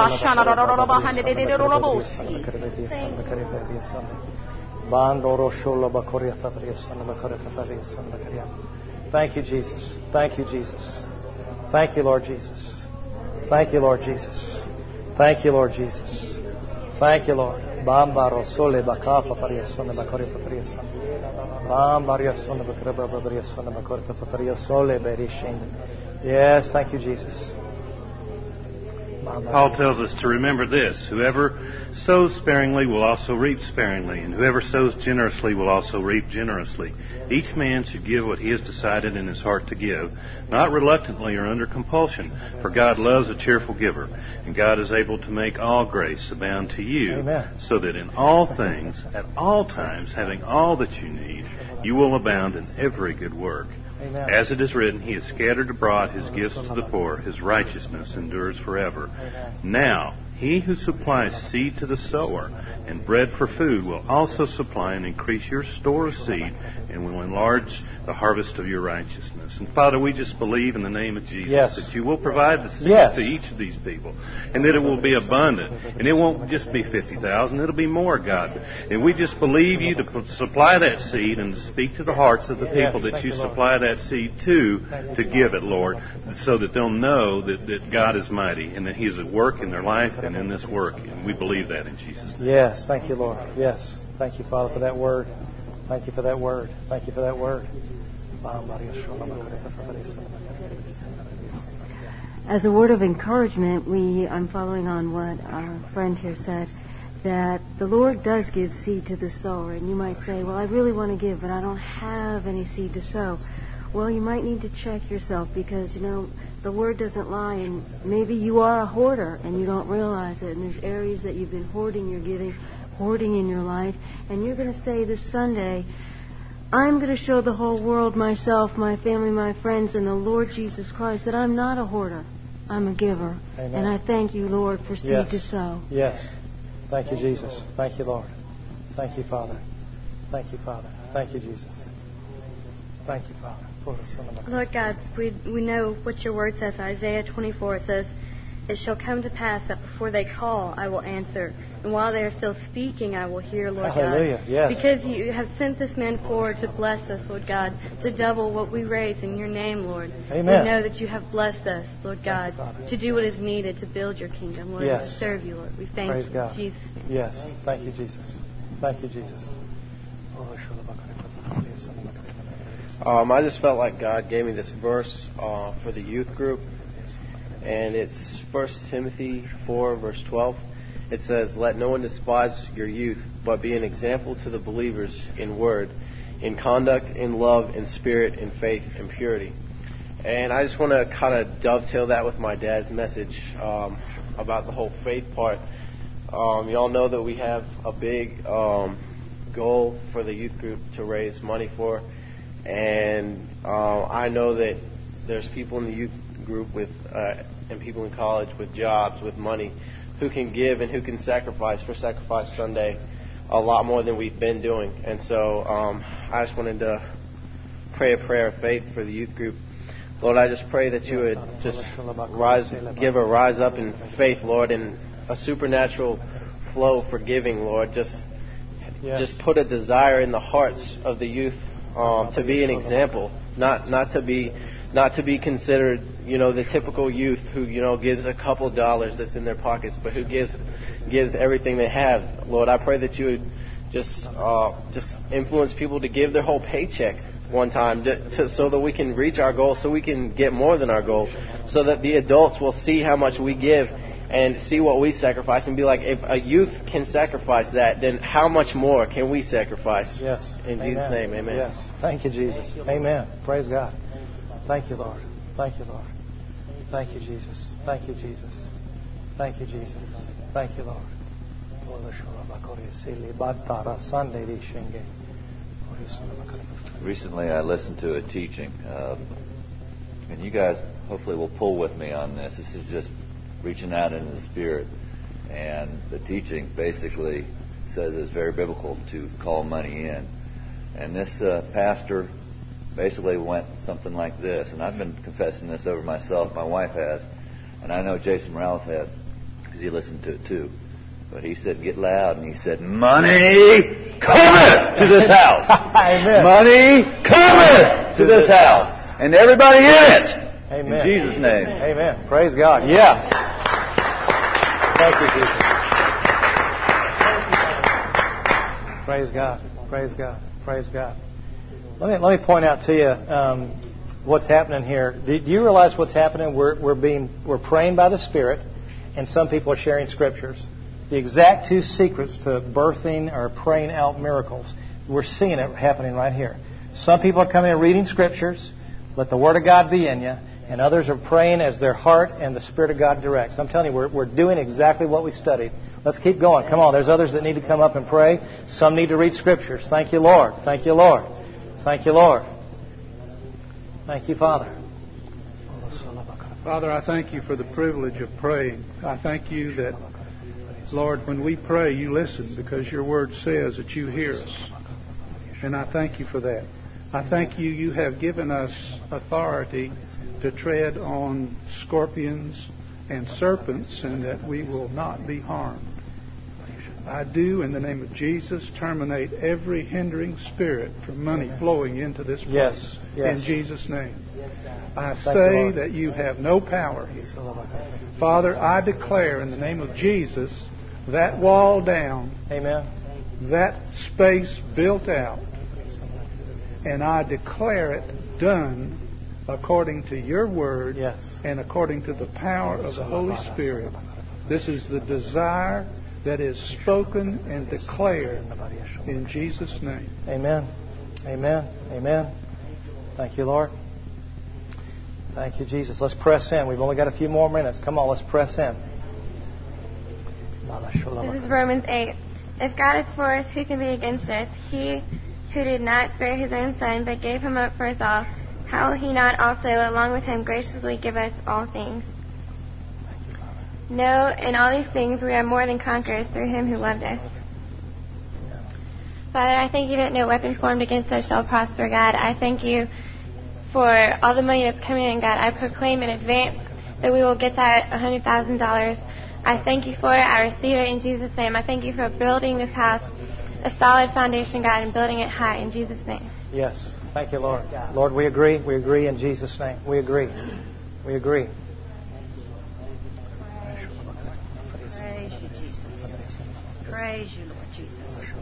you, Jesus. Thank you, Jesus. Thank you, Lord Jesus. Thank you, Lord Jesus. Thank you, Lord Jesus. Thank you, Lord. Bambaro sole bakafa pariasona bakorita pariasona. Bambariasona bakraba pariasona bakorita pariasole berishin. Yes, thank you, Jesus. Paul tells us to remember this: whoever sows sparingly will also reap sparingly, and whoever sows generously will also reap generously. Each man should give what he has decided in his heart to give, not reluctantly or under compulsion, for God loves a cheerful giver, and God is able to make all grace abound to you, Amen. So that in all things, at all times, having all that you need, you will abound in every good work. Amen. As it is written, He has scattered abroad His gifts to the poor. His righteousness endures forever. Amen. Now, He who supplies seed to the sower and bread for food will also supply and increase your store of seed and will enlarge the harvest of your righteousness. And Father, we just believe in the name of Jesus yes. that you will provide the seed yes. to each of these people, and that it will be abundant. And it won't just be fifty thousand, it'll be more, God. And we just believe you to supply that seed and to speak to the hearts of the people yes, that you, you supply that seed to, to give it, Lord, so that they'll know that, that God is mighty and that He is at work in their life and in this work. And we believe that in Jesus' name. Yes, thank you, Lord. Yes, thank you, Father, for that word. Thank you for that word. Thank you for that word. As a word of encouragement, we I'm following on what our friend here said, that the Lord does give seed to the sower. And you might say, well, I really want to give, but I don't have any seed to sow. Well, you might need to check yourself, because, you know, the Word doesn't lie, and maybe you are a hoarder and you don't realize it, and there's areas that you've been hoarding your giving, hoarding in your life, and you're going to say this Sunday, I'm going to show the whole world, myself, my family, my friends, and the Lord Jesus Christ, that I'm not a hoarder. I'm a giver. Amen. And I thank you, Lord, for seed yes. to sow. Yes. Thank you, Jesus. Thank you, Lord. Thank you, Father. Thank you, Father. Thank you, Jesus. Thank you, Father. Lord God, we we know what your word says. Isaiah twenty-four, it says, it shall come to pass that before they call, I will answer. And while they are still speaking, I will hear, Lord Hallelujah. God. Yes. Because you have sent this man forward to bless us, Lord God, to double what we raise in your name, Lord. Amen. We know that you have blessed us, Lord God, to do what is needed to build your kingdom, Lord, yes. and to serve you, Lord. We thank Praise you. God. In Jesus' name. Yes. Thank you, Jesus. Thank you, Jesus. Um, I just felt like God gave me this verse uh, for the youth group, and it's First Timothy four, verse twelve. It says, let no one despise your youth, but be an example to the believers in word, in conduct, in love, in spirit, in faith, and purity. And I just want to kind of dovetail that with my dad's message um, about the whole faith part. Um, you all know that we have a big um, goal for the youth group to raise money for. And uh, I know that there's people in the youth group with uh, and people in college with jobs, with money, who can give and who can sacrifice for Sacrifice Sunday a lot more than we've been doing. And so um, I just wanted to pray a prayer of faith for the youth group. Lord, I just pray that you would just rise, give a rise up in faith, Lord, and a supernatural flow for giving, Lord. Just, yes. just put a desire in the hearts of the youth Um, to be an example, not not to be not to be considered, you know, the typical youth who, you know, gives a couple dollars that's in their pockets, but who gives gives everything they have. Lord, I pray that you would just uh, just influence people to give their whole paycheck one time, to, to, so that we can reach our goal, so we can get more than our goal, so that the adults will see how much we give and see what we sacrifice and be like, if a youth can sacrifice that, then how much more can we sacrifice? Yes. In amen. Jesus' name, amen. Yes. Thank you, Jesus. Amen. Praise God. Thank you, Lord. Thank you, Lord. Thank you, Jesus. Thank you, Jesus. Thank you, Jesus. Thank you, Lord. Recently, I listened to a teaching, um, and you guys hopefully will pull with me on this. This is just reaching out into the Spirit. And the teaching basically says it's very biblical to call money in. And this uh, pastor basically went something like this. And I've been confessing this over myself. My wife has. And I know Jason Morales has, because he listened to it too. But he said, get loud. And he said, money cometh to this house. Amen. Money cometh to this house. And everybody in it. Amen. In Jesus' name. Amen. Praise God. Yeah. Thank you, Jesus. Praise God. Praise God. Praise God. Let me let me point out to you um, what's happening here. Do, do you realize what's happening? We're we're being we're praying by the Spirit, and some people are sharing scriptures. The exact two secrets to birthing or praying out miracles. We're seeing it happening right here. Some people are coming and reading scriptures. Let the Word of God be in you. And others are praying as their heart and the Spirit of God directs. I'm telling you, we're, we're doing exactly what we studied. Let's keep going. Come on. There's others that need to come up and pray. Some need to read scriptures. Thank you, Lord. Thank you, Lord. Thank you, Lord. Thank you, Father. Father, I thank you for the privilege of praying. I thank you that, Lord, when we pray, you listen because your word says that you hear us. And I thank you for that. I thank you, you have given us authority to tread on scorpions and serpents and that we will not be harmed. I do, in the name of Jesus, terminate every hindering spirit from money flowing into this place. Yes, yes. In Jesus' name. I say you, that you have no power here. Father, I declare in the name of Jesus that wall down. Amen. That space built out. And I declare it done according to your word yes. and according to the power of the Holy Spirit. This is the desire that is spoken and declared in Jesus' name. Amen. Amen. Amen. Thank you, Lord. Thank you, Jesus. Let's press in. We've only got a few more minutes. Come on, let's press in. This is Romans eight. If God is for us, who can be against us? He who did not spare his own Son, but gave him up for us all, how will he not also, along with him, graciously give us all things? No, in all these things we are more than conquerors through him who loved us. Father, I thank you that no weapon formed against us shall prosper, God. I thank you for all the money that's coming in, God. I proclaim in advance that we will get that one hundred thousand dollars. I thank you for it. I receive it in Jesus' name. I thank you for building this house a solid foundation, God, and building it high in Jesus' name. Yes. Thank you, Lord. Lord, we agree. We agree in Jesus' name. We agree. We agree. Praise you, Jesus. Praise you, Lord Jesus.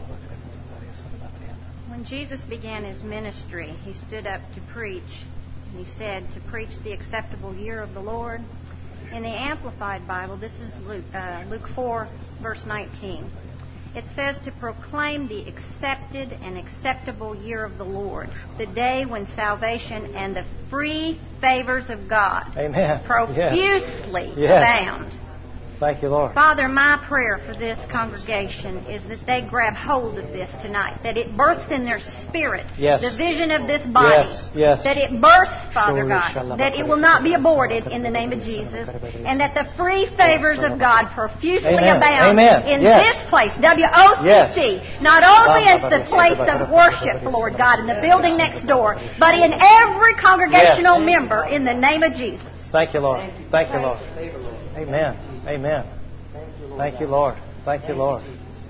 When Jesus began his ministry, he stood up to preach. He said, to preach the acceptable year of the Lord. In the Amplified Bible, this is Luke, uh, Luke four, verse nineteen. It says to proclaim the accepted and acceptable year of the Lord, the day when salvation and the free favors of God Amen. profusely yes. abound. Thank you, Lord. Father, my prayer for this congregation is that they grab hold of this tonight, that it bursts in their spirit yes. the vision of this body, yes. Yes. that it bursts, Father God, that it will not be aborted in the name of Jesus, and that the free favors of God profusely Amen. abound Amen. in yes. this place, W O C C, yes. not only as the place of worship, Lord God, in the building next door, but in every congregational yes. member in the name of Jesus. Thank you, Lord. Thank you, Lord. Amen. Amen. Thank you, Lord. Thank you, Lord.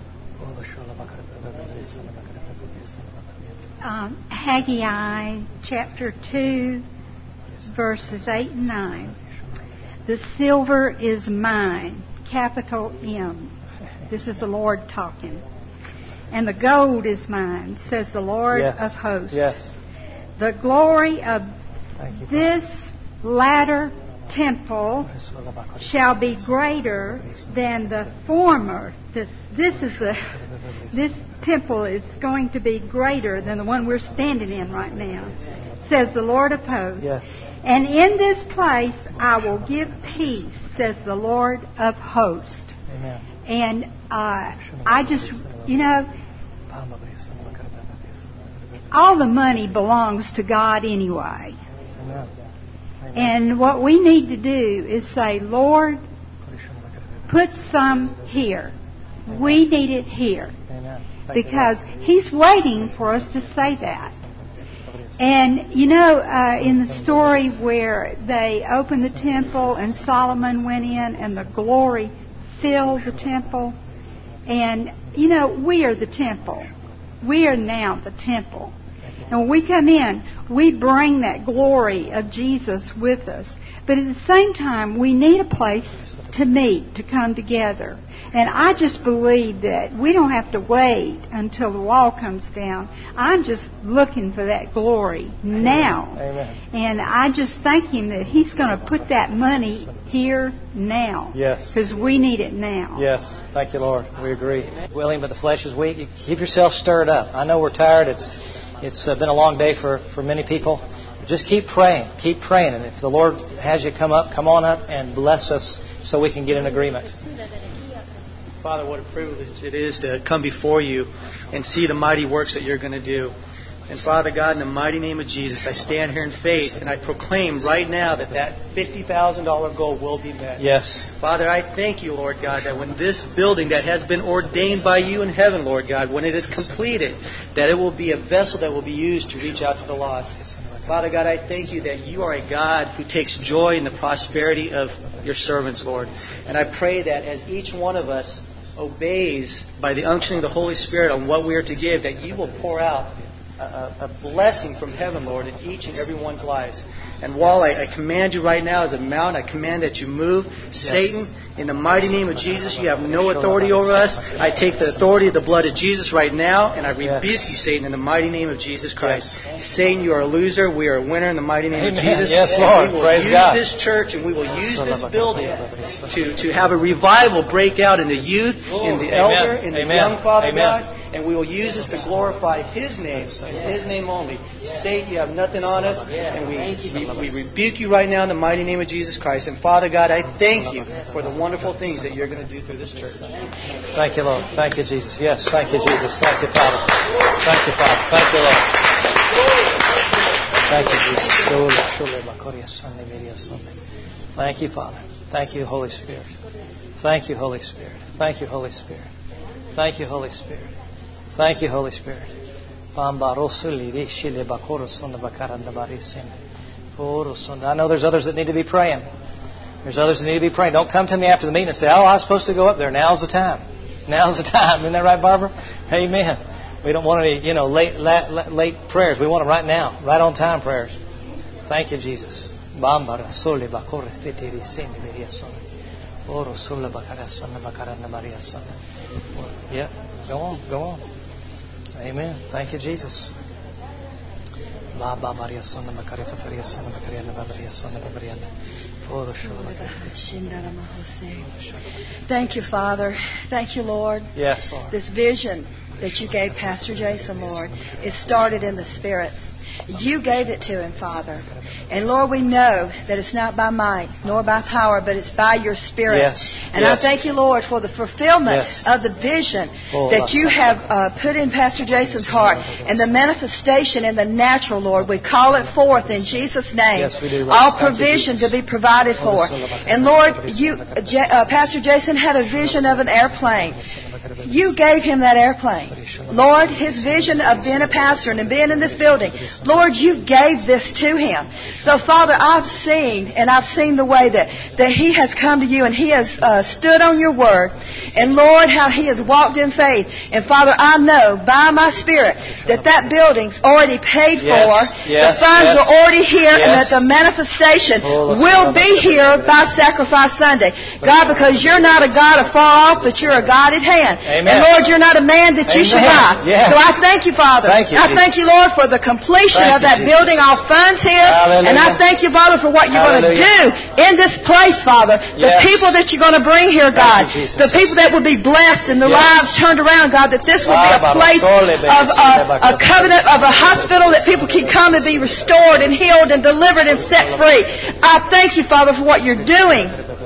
Um, Haggai chapter two, verses eight and nine. The silver is mine, capital M. This is the Lord talking. And the gold is mine, says the Lord yes. of hosts. Yes. The glory of you, this latter temple shall be greater than the former. This, this is the this temple is going to be greater than the one we're standing in right now, says the Lord of hosts. Yes. And in this place I will give peace, says the Lord of hosts. Amen. And uh, I just, you know, all the money belongs to God anyway. Amen. And what we need to do is say, Lord, put some here. We need it here. Because He's waiting for us to say that. And, you know, uh, in the story where they opened the temple and Solomon went in and the glory filled the temple. And, you know, we are the temple. We are now the temple. And when we come in, we bring that glory of Jesus with us. But at the same time, we need a place to meet, to come together. And I just believe that we don't have to wait until the wall comes down. I'm just looking for that glory now. Amen. And I just thank Him that He's going to put that money here now. Yes. Because we need it now. Yes. Thank you, Lord. We agree. Willing, but the flesh is weak. You keep yourself stirred up. I know we're tired. It's it's uh, been a long day for, for many people. Just keep praying. Keep praying. And if the Lord has you come up, come on up and bless us so we can get in agreement. Father, what a privilege it is to come before you and see the mighty works that you're going to do. And Father God, in the mighty name of Jesus, I stand here in faith and I proclaim right now that that fifty thousand dollars goal will be met. Yes. Father, I thank you, Lord God, that when this building that has been ordained by you in heaven, Lord God, when it is completed, that it will be a vessel that will be used to reach out to the lost. Father God, I thank you that you are a God who takes joy in the prosperity of your servants, Lord. And I pray that as each one of us obeys by the unctioning of the Holy Spirit on what we are to give, that you will pour out a, a blessing from heaven, Lord, in each and every one's lives. And while I, I command you right now as a mount, I command that you move. Yes. Satan, in the mighty name of Jesus, you have no authority over us. I take the authority of the blood of Jesus right now, and I rebuke yes. you, Satan, in the mighty name of Jesus Christ. Yes. Satan, you are a loser. We are a winner in the mighty name Amen. of Jesus. Yes, Lord. We will Praise use God. this church, and we will use this building to, to have a revival break out in the youth, in the Amen. elder, in the Amen. young, Father Amen. God. And we will use this to glorify His name, and His name only. Satan, you have nothing on us, and we, we, we rebuke you right now in the mighty name of Jesus Christ. And Father God, I thank you for the wonderful things that you're going to do through this church. Thank you, Lord. Thank you, Jesus. Yes, thank you, Jesus. Thank you, Father. Thank you, Father. Thank you, Lord. Thank you, Jesus. Thank you, Father. Thank you, Holy Spirit. Thank you, Holy Spirit. Thank you, Holy Spirit. Thank you, Holy Spirit. Thank you, Holy Spirit. I know there's others that need to be praying. There's others that need to be praying. Don't come to me after the meeting and say, oh, I was supposed to go up there. Now's the time. Now's the time. Isn't that right, Barbara? Amen. We don't want any, you know, late, late, late prayers. We want it right now. Right on time prayers. Thank you, Jesus. Yeah, go on, go on. Amen. Thank you, Jesus. Thank you, Father. Thank you, Lord. Yes, Lord. This vision that you gave Pastor Jason, Lord, it started in the Spirit. You gave it to him, Father. And Lord, we know that it's not by might nor by power, but it's by your Spirit. Yes. And yes. I thank you, Lord, for the fulfillment yes. of the vision oh, that you have uh, put in Pastor Jason's heart and the manifestation in the natural, Lord. We call it forth in Jesus' name. Yes, we do, Lord. All provision to be provided for. And Lord, you, uh, Pastor Jason had a vision of an airplane. You gave him that airplane. Lord, his vision of being a pastor and being in this building, Lord, you gave this to him. So, Father, I've seen, and I've seen the way that, that he has come to you and he has uh, stood on your word. And, Lord, how he has walked in faith. And, Father, I know by my Spirit that that building's already paid yes, for. Yes, the funds yes, are already here yes. and that the manifestation oh, will be here by Sacrifice Sunday. God, because you're not a God of far off, but you're a God at hand. Amen. And, Lord, you're not a man that you Amen. should lie. Yes. So I thank you, Father. Thank you, I Jesus. thank you, Lord, for the completion thank of that you, building, all funds here. Hallelujah. And I thank you, Father, for what you're going to do in this place, Father. The yes. people that you're going to bring here, God. You, the people that will be blessed and the yes. lives turned around, God. That this will be a place of a, a covenant of a hospital that people can come and be restored and healed and delivered and set free. I thank you, Father, for what you're doing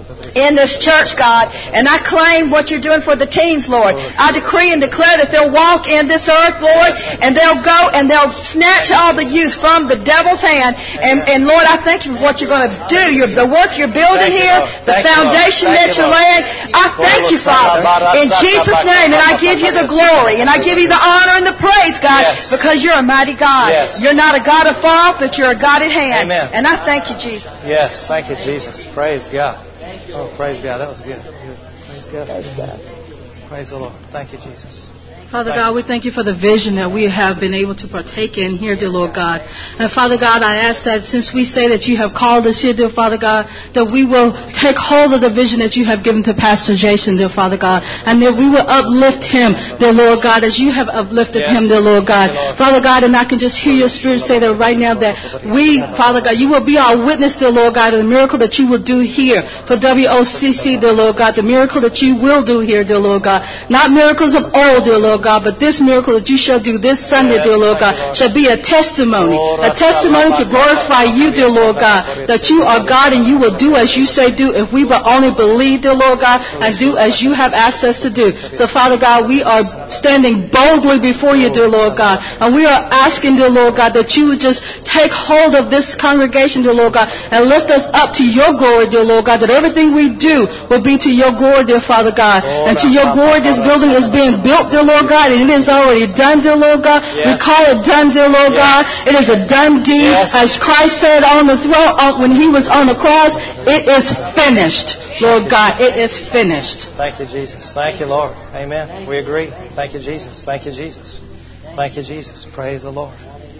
in this church, God. And I claim what you're doing for the teens, Lord. I decree and declare that they'll walk in this earth, Lord, and they'll go and they'll snatch all the youth from the devil's hand. And, and Lord, I thank you for what you're going to do. You're, the work you're building here, the foundation that you're laying. I thank you, Father, in Jesus' name. And I give you the glory and I give you the honor and the praise, God, yes. because you're a mighty God. Yes. You're not a God of far off, but you're a God at hand. Amen. And I thank you, Jesus. Yes, thank you, Jesus. Praise God. Oh, praise God. That was good. good. Praise God. Praise God. Praise the Lord. Thank you, Jesus. Father God, we thank you for the vision that we have been able to partake in here, dear Lord God. And Father God, I ask that since we say that you have called us here, dear Father God, that we will take hold of the vision that you have given to Pastor Jason, dear Father God, and that we will uplift him, dear Lord God, as you have uplifted yes. him, dear Lord God. Lord. Father God, and I can just hear your Spirit say that right now that we, Father God, you will be our witness, dear Lord God, of the miracle that you will do here for W O C C, dear Lord God, the miracle that you will do here, dear Lord God. Not miracles of old, dear Lord God, but this miracle that you shall do this Sunday, dear Lord God, shall be a testimony, a testimony to glorify you, dear Lord God, that you are God and you will do as you say do if we will only believe, dear Lord God, and do as you have asked us to do. So, Father God, we are standing boldly before you, dear Lord God, and we are asking, dear Lord God, that you would just take hold of this congregation, dear Lord God, and lift us up to your glory, dear Lord God, that everything we do will be to your glory, dear Father God, and to your glory this building is being built, dear Lord God, and it is already done, dear Lord God. Yes. We call it done, dear Lord yes. God. It is a done deed. Yes. As Christ said on the throne, uh, when he was on the cross, it is finished, Lord God. It is finished. Thank you, Jesus. Thank you, Lord. Amen. We agree. Thank you, Jesus. Thank you, Jesus. Thank you, Jesus. Praise the Lord.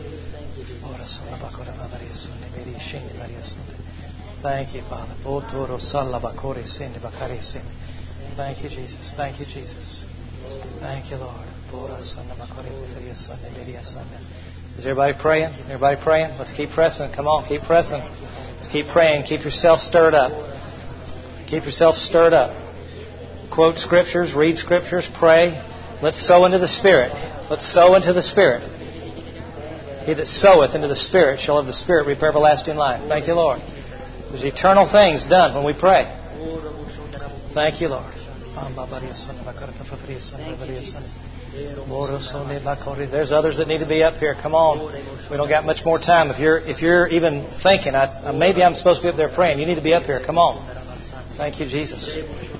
Thank you, Father. Thank you, Jesus. Thank you, Jesus. Thank you, Lord. Is everybody praying? Everybody praying? Let's keep pressing. Come on, keep pressing. Let's keep praying. Keep yourself stirred up. Keep yourself stirred up. Quote scriptures, read scriptures, pray. Let's sow into the Spirit. Let's sow into the Spirit. He that soweth into the Spirit shall of the Spirit reap everlasting life. Thank you, Lord. There's eternal things done when we pray. Thank you, Lord. There's others that need to be up here. Come on. We don't got much more time. If you're if you're even thinking, I, maybe I'm supposed to be up there praying, you need to be up here. Come on. Thank you, Jesus.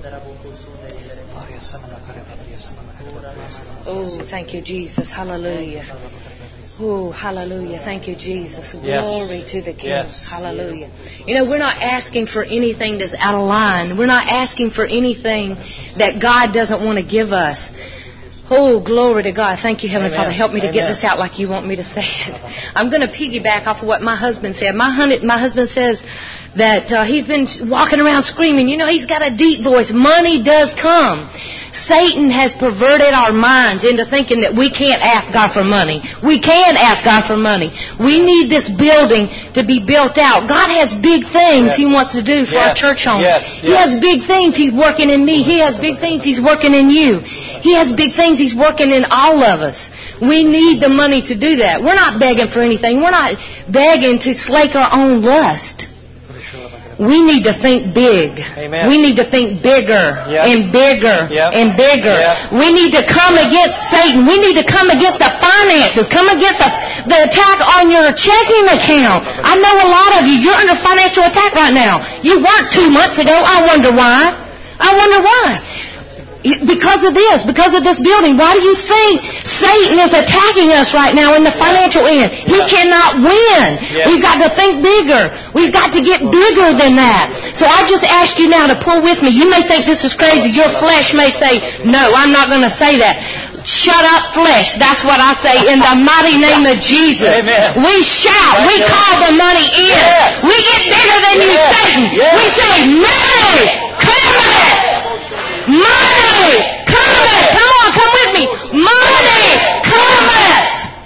Oh, thank you, Jesus. Hallelujah. Oh, hallelujah. Thank you, Jesus. Glory yes. to the King. Yes. Hallelujah. You know, we're not asking for anything that's out of line. We're not asking for anything that God doesn't want to give us. Oh, glory to God. Thank you, Heavenly Amen. Father. Help me to Amen. get this out like you want me to say it. I'm going to piggyback off of what my husband said. My, hun- my husband says that uh, he's been walking around screaming. You know, he's got a deep voice. Money does come. Satan has perverted our minds into thinking that we can't ask God for money. We can ask God for money. We need this building to be built out. God has big things yes. He wants to do for yes. our church home. Yes. Yes. He has big things He's working in me. He has big things He's working in you. He has big things He's working in all of us. We need the money to do that. We're not begging for anything. We're not begging to slake our own lust. We need to think big. Amen. We need to think bigger yep. and bigger yep. and bigger. Yep. We need to come against Satan. We need to come against the finances. Come against the, the attack on your checking account. I know a lot of you, you're under financial attack right now. You weren't two months ago. I wonder why. I wonder why. Because of this, because of this building. Why do you think Satan is attacking us right now in the financial end? He cannot win. Yes. We've got to think bigger. We've got to get bigger than that. So I just ask you now to pull with me. You may think this is crazy. Your flesh may say, no, I'm not going to say that. Shut up, flesh. That's what I say in the mighty name of Jesus. Amen. We shout. We call the money in. Yes. We get bigger than you, yes. Satan. Yes. We say, money, come Money cometh. Come on, come with me. Money cometh.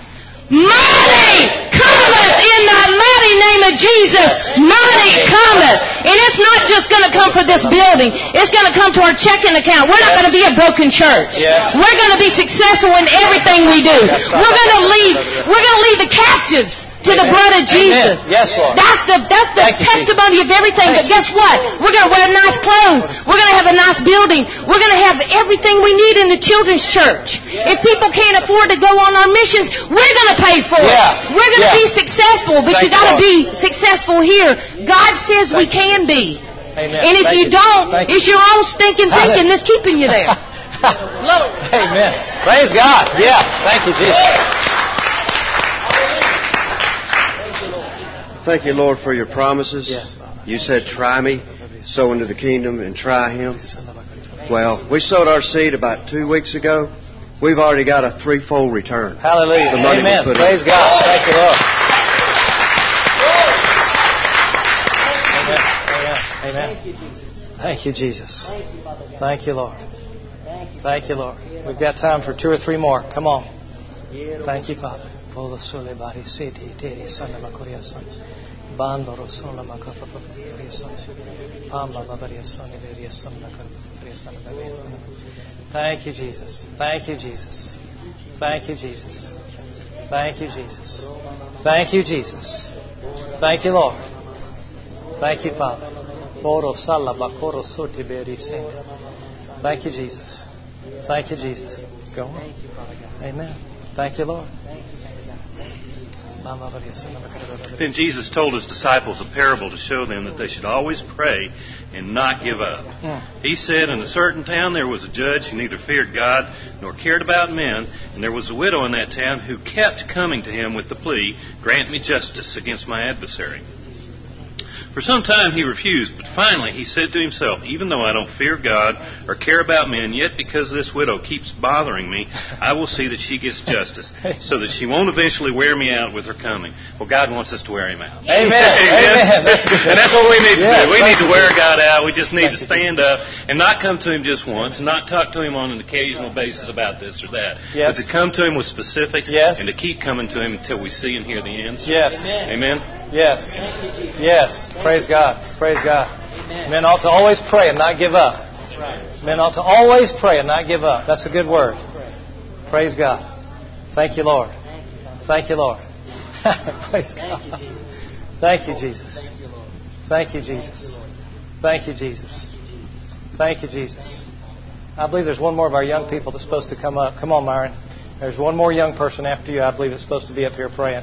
Money cometh in the mighty name of Jesus. Money cometh. And it's not just going to come for this building. It's going to come to our checking account. We're not going to be a broken church. Yes. We're going to be successful in everything we do. We're going to lead, we're going to lead the captives to the blood of Jesus. Amen. Yes, Lord. That's the that's the Thank testimony you, of everything. Thank but guess what? We're going to wear nice clothes. We're going to have a nice building. We're going to have everything we need in the children's church. Yeah. If people can't afford to go on our missions, we're going to pay for it. Yeah. We're going to yeah. be successful, but Thank you got to be successful here. God says Thank we can be. Amen. And if Thank you, you don't, Thank it's your own stinking thinking that's keeping you there. Lord. Amen. Praise God. Yeah. Thank you, Jesus. Thank you, Lord, for your promises. Yes, Father. You said, try me, sow into the kingdom, and try Him. Well, we sowed our seed about two weeks ago, we've already got a threefold return. Hallelujah. The money Amen. we put Praise in. God. Thank you, Lord. Amen. Amen. Thank you, Jesus. Thank you, Lord. Thank you, Lord. We've got time for two or three more. Come on. Thank you, Father. Thank you, Jesus. Thank you, Jesus. Thank you, Jesus. Thank you, Jesus. Thank you, Jesus. Thank you, Lord. Thank you, Father. Thank you, Jesus. Thank you, Jesus. Go on. Amen. Thank you, Lord. Then Jesus told his disciples a parable to show them that they should always pray and not give up. He said, in a certain town there was a judge who neither feared God nor cared about men, and there was a widow in that town who kept coming to him with the plea, "Grant me justice against my adversary." For some time he refused, but finally he said to himself, "Even though I don't fear God or care about men, yet because this widow keeps bothering me, I will see that she gets justice, so that she won't eventually wear me out with her coming." Well, God wants us to wear Him out. Amen. Amen. That's good. And that's what we need to Yes, do. We need you. to wear God out. We just need to stand up and not come to Him just once, and not talk to Him on an occasional basis about this or that, Yes. but to come to Him with specifics, Yes. and to keep coming to Him until we see and hear the ends. Yes. Amen. Yes. Yes. Praise God. Praise God. Men ought to always pray and not give up. Men ought to always pray and not give up. That's a good word. Praise God. Thank you, Lord. Thank you, Lord. Praise God. Thank you, Jesus. Thank you, Jesus. Thank you, Jesus. Thank you, Jesus. I believe there's one more of our young people that's supposed to come up. Come on, Myron. There's one more young person after you, I believe, that's supposed to be up here praying.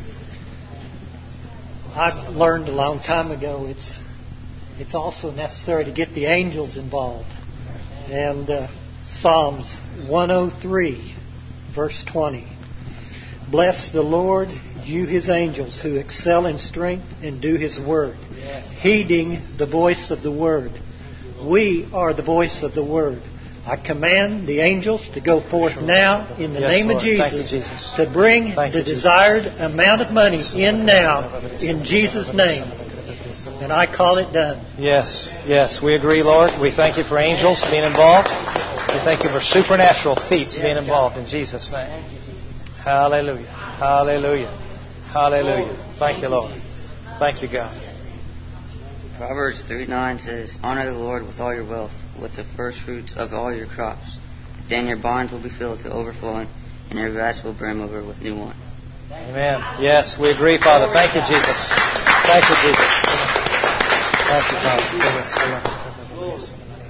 I learned a long time ago it's it's also necessary to get the angels involved. And uh, Psalms one oh three, verse twenty. Bless the Lord, you His angels, who excel in strength and do His word, heeding the voice of the word. We are the voice of the word. I command the angels to go forth now in the Yes, name Lord. of Jesus, Thank you, Jesus. to bring Thank the you, Jesus. desired amount of money in now in Jesus' name. And I call it done. Yes, yes, we agree, Lord. We thank you for angels being involved. We thank you for supernatural feats being involved in Jesus' name. Hallelujah. Hallelujah. Hallelujah. Thank you, Lord. Thank you, God. Proverbs three nine says, "Honor the Lord with all your wealth, with the first fruits of all your crops. Then your barns will be filled to overflowing, and your vats will brim over with new wine." Amen. Yes, we agree, Father. Thank you, Jesus. Thank you, Jesus. Thank you, Father.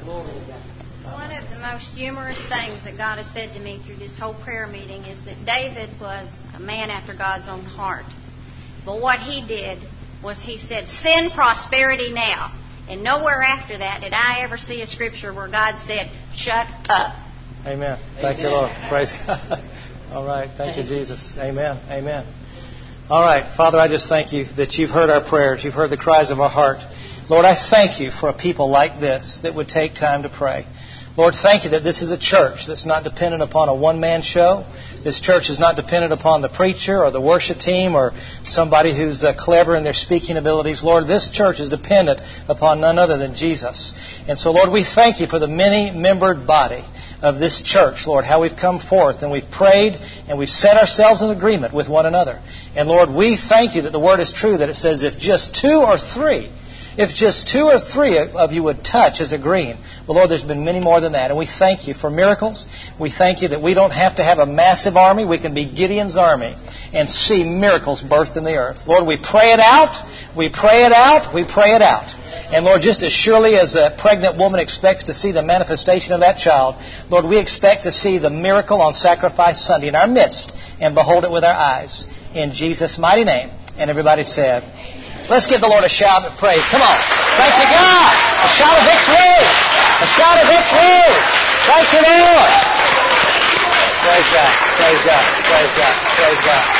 One of the most humorous things that God has said to me through this whole prayer meeting is that David was a man after God's own heart. But what he did was he said, "Send prosperity now." And nowhere after that did I ever see a scripture where God said, "Shut up." Amen. Thank you, Lord. Praise God. All right. Thank you, Jesus. Amen. Amen. All right. Father, I just thank you that you've heard our prayers. You've heard the cries of our heart. Lord, I thank you for a people like this that would take time to pray. Lord, thank you that this is a church that's not dependent upon a one-man show. This church is not dependent upon the preacher or the worship team or somebody who's uh, clever in their speaking abilities. Lord, this church is dependent upon none other than Jesus. And so, Lord, we thank you for the many-membered body of this church, Lord, how we've come forth and we've prayed and we've set ourselves in agreement with one another. And, Lord, we thank you that the Word is true, that it says if just two or three If just two or three of you would touch as agreeing, well, Lord, there's been many more than that. And we thank you for miracles. We thank you that we don't have to have a massive army. We can be Gideon's army and see miracles birthed in the earth. Lord, we pray it out. We pray it out. We pray it out. And Lord, just as surely as a pregnant woman expects to see the manifestation of that child, Lord, we expect to see the miracle on Sacrifice Sunday in our midst and behold it with our eyes. In Jesus' mighty name. And everybody said, let's give the Lord a shout of praise. Come on. Thank you, God. A shout of victory. A shout of victory. Thank you, Lord. Praise God. Praise God. Praise God. Praise God.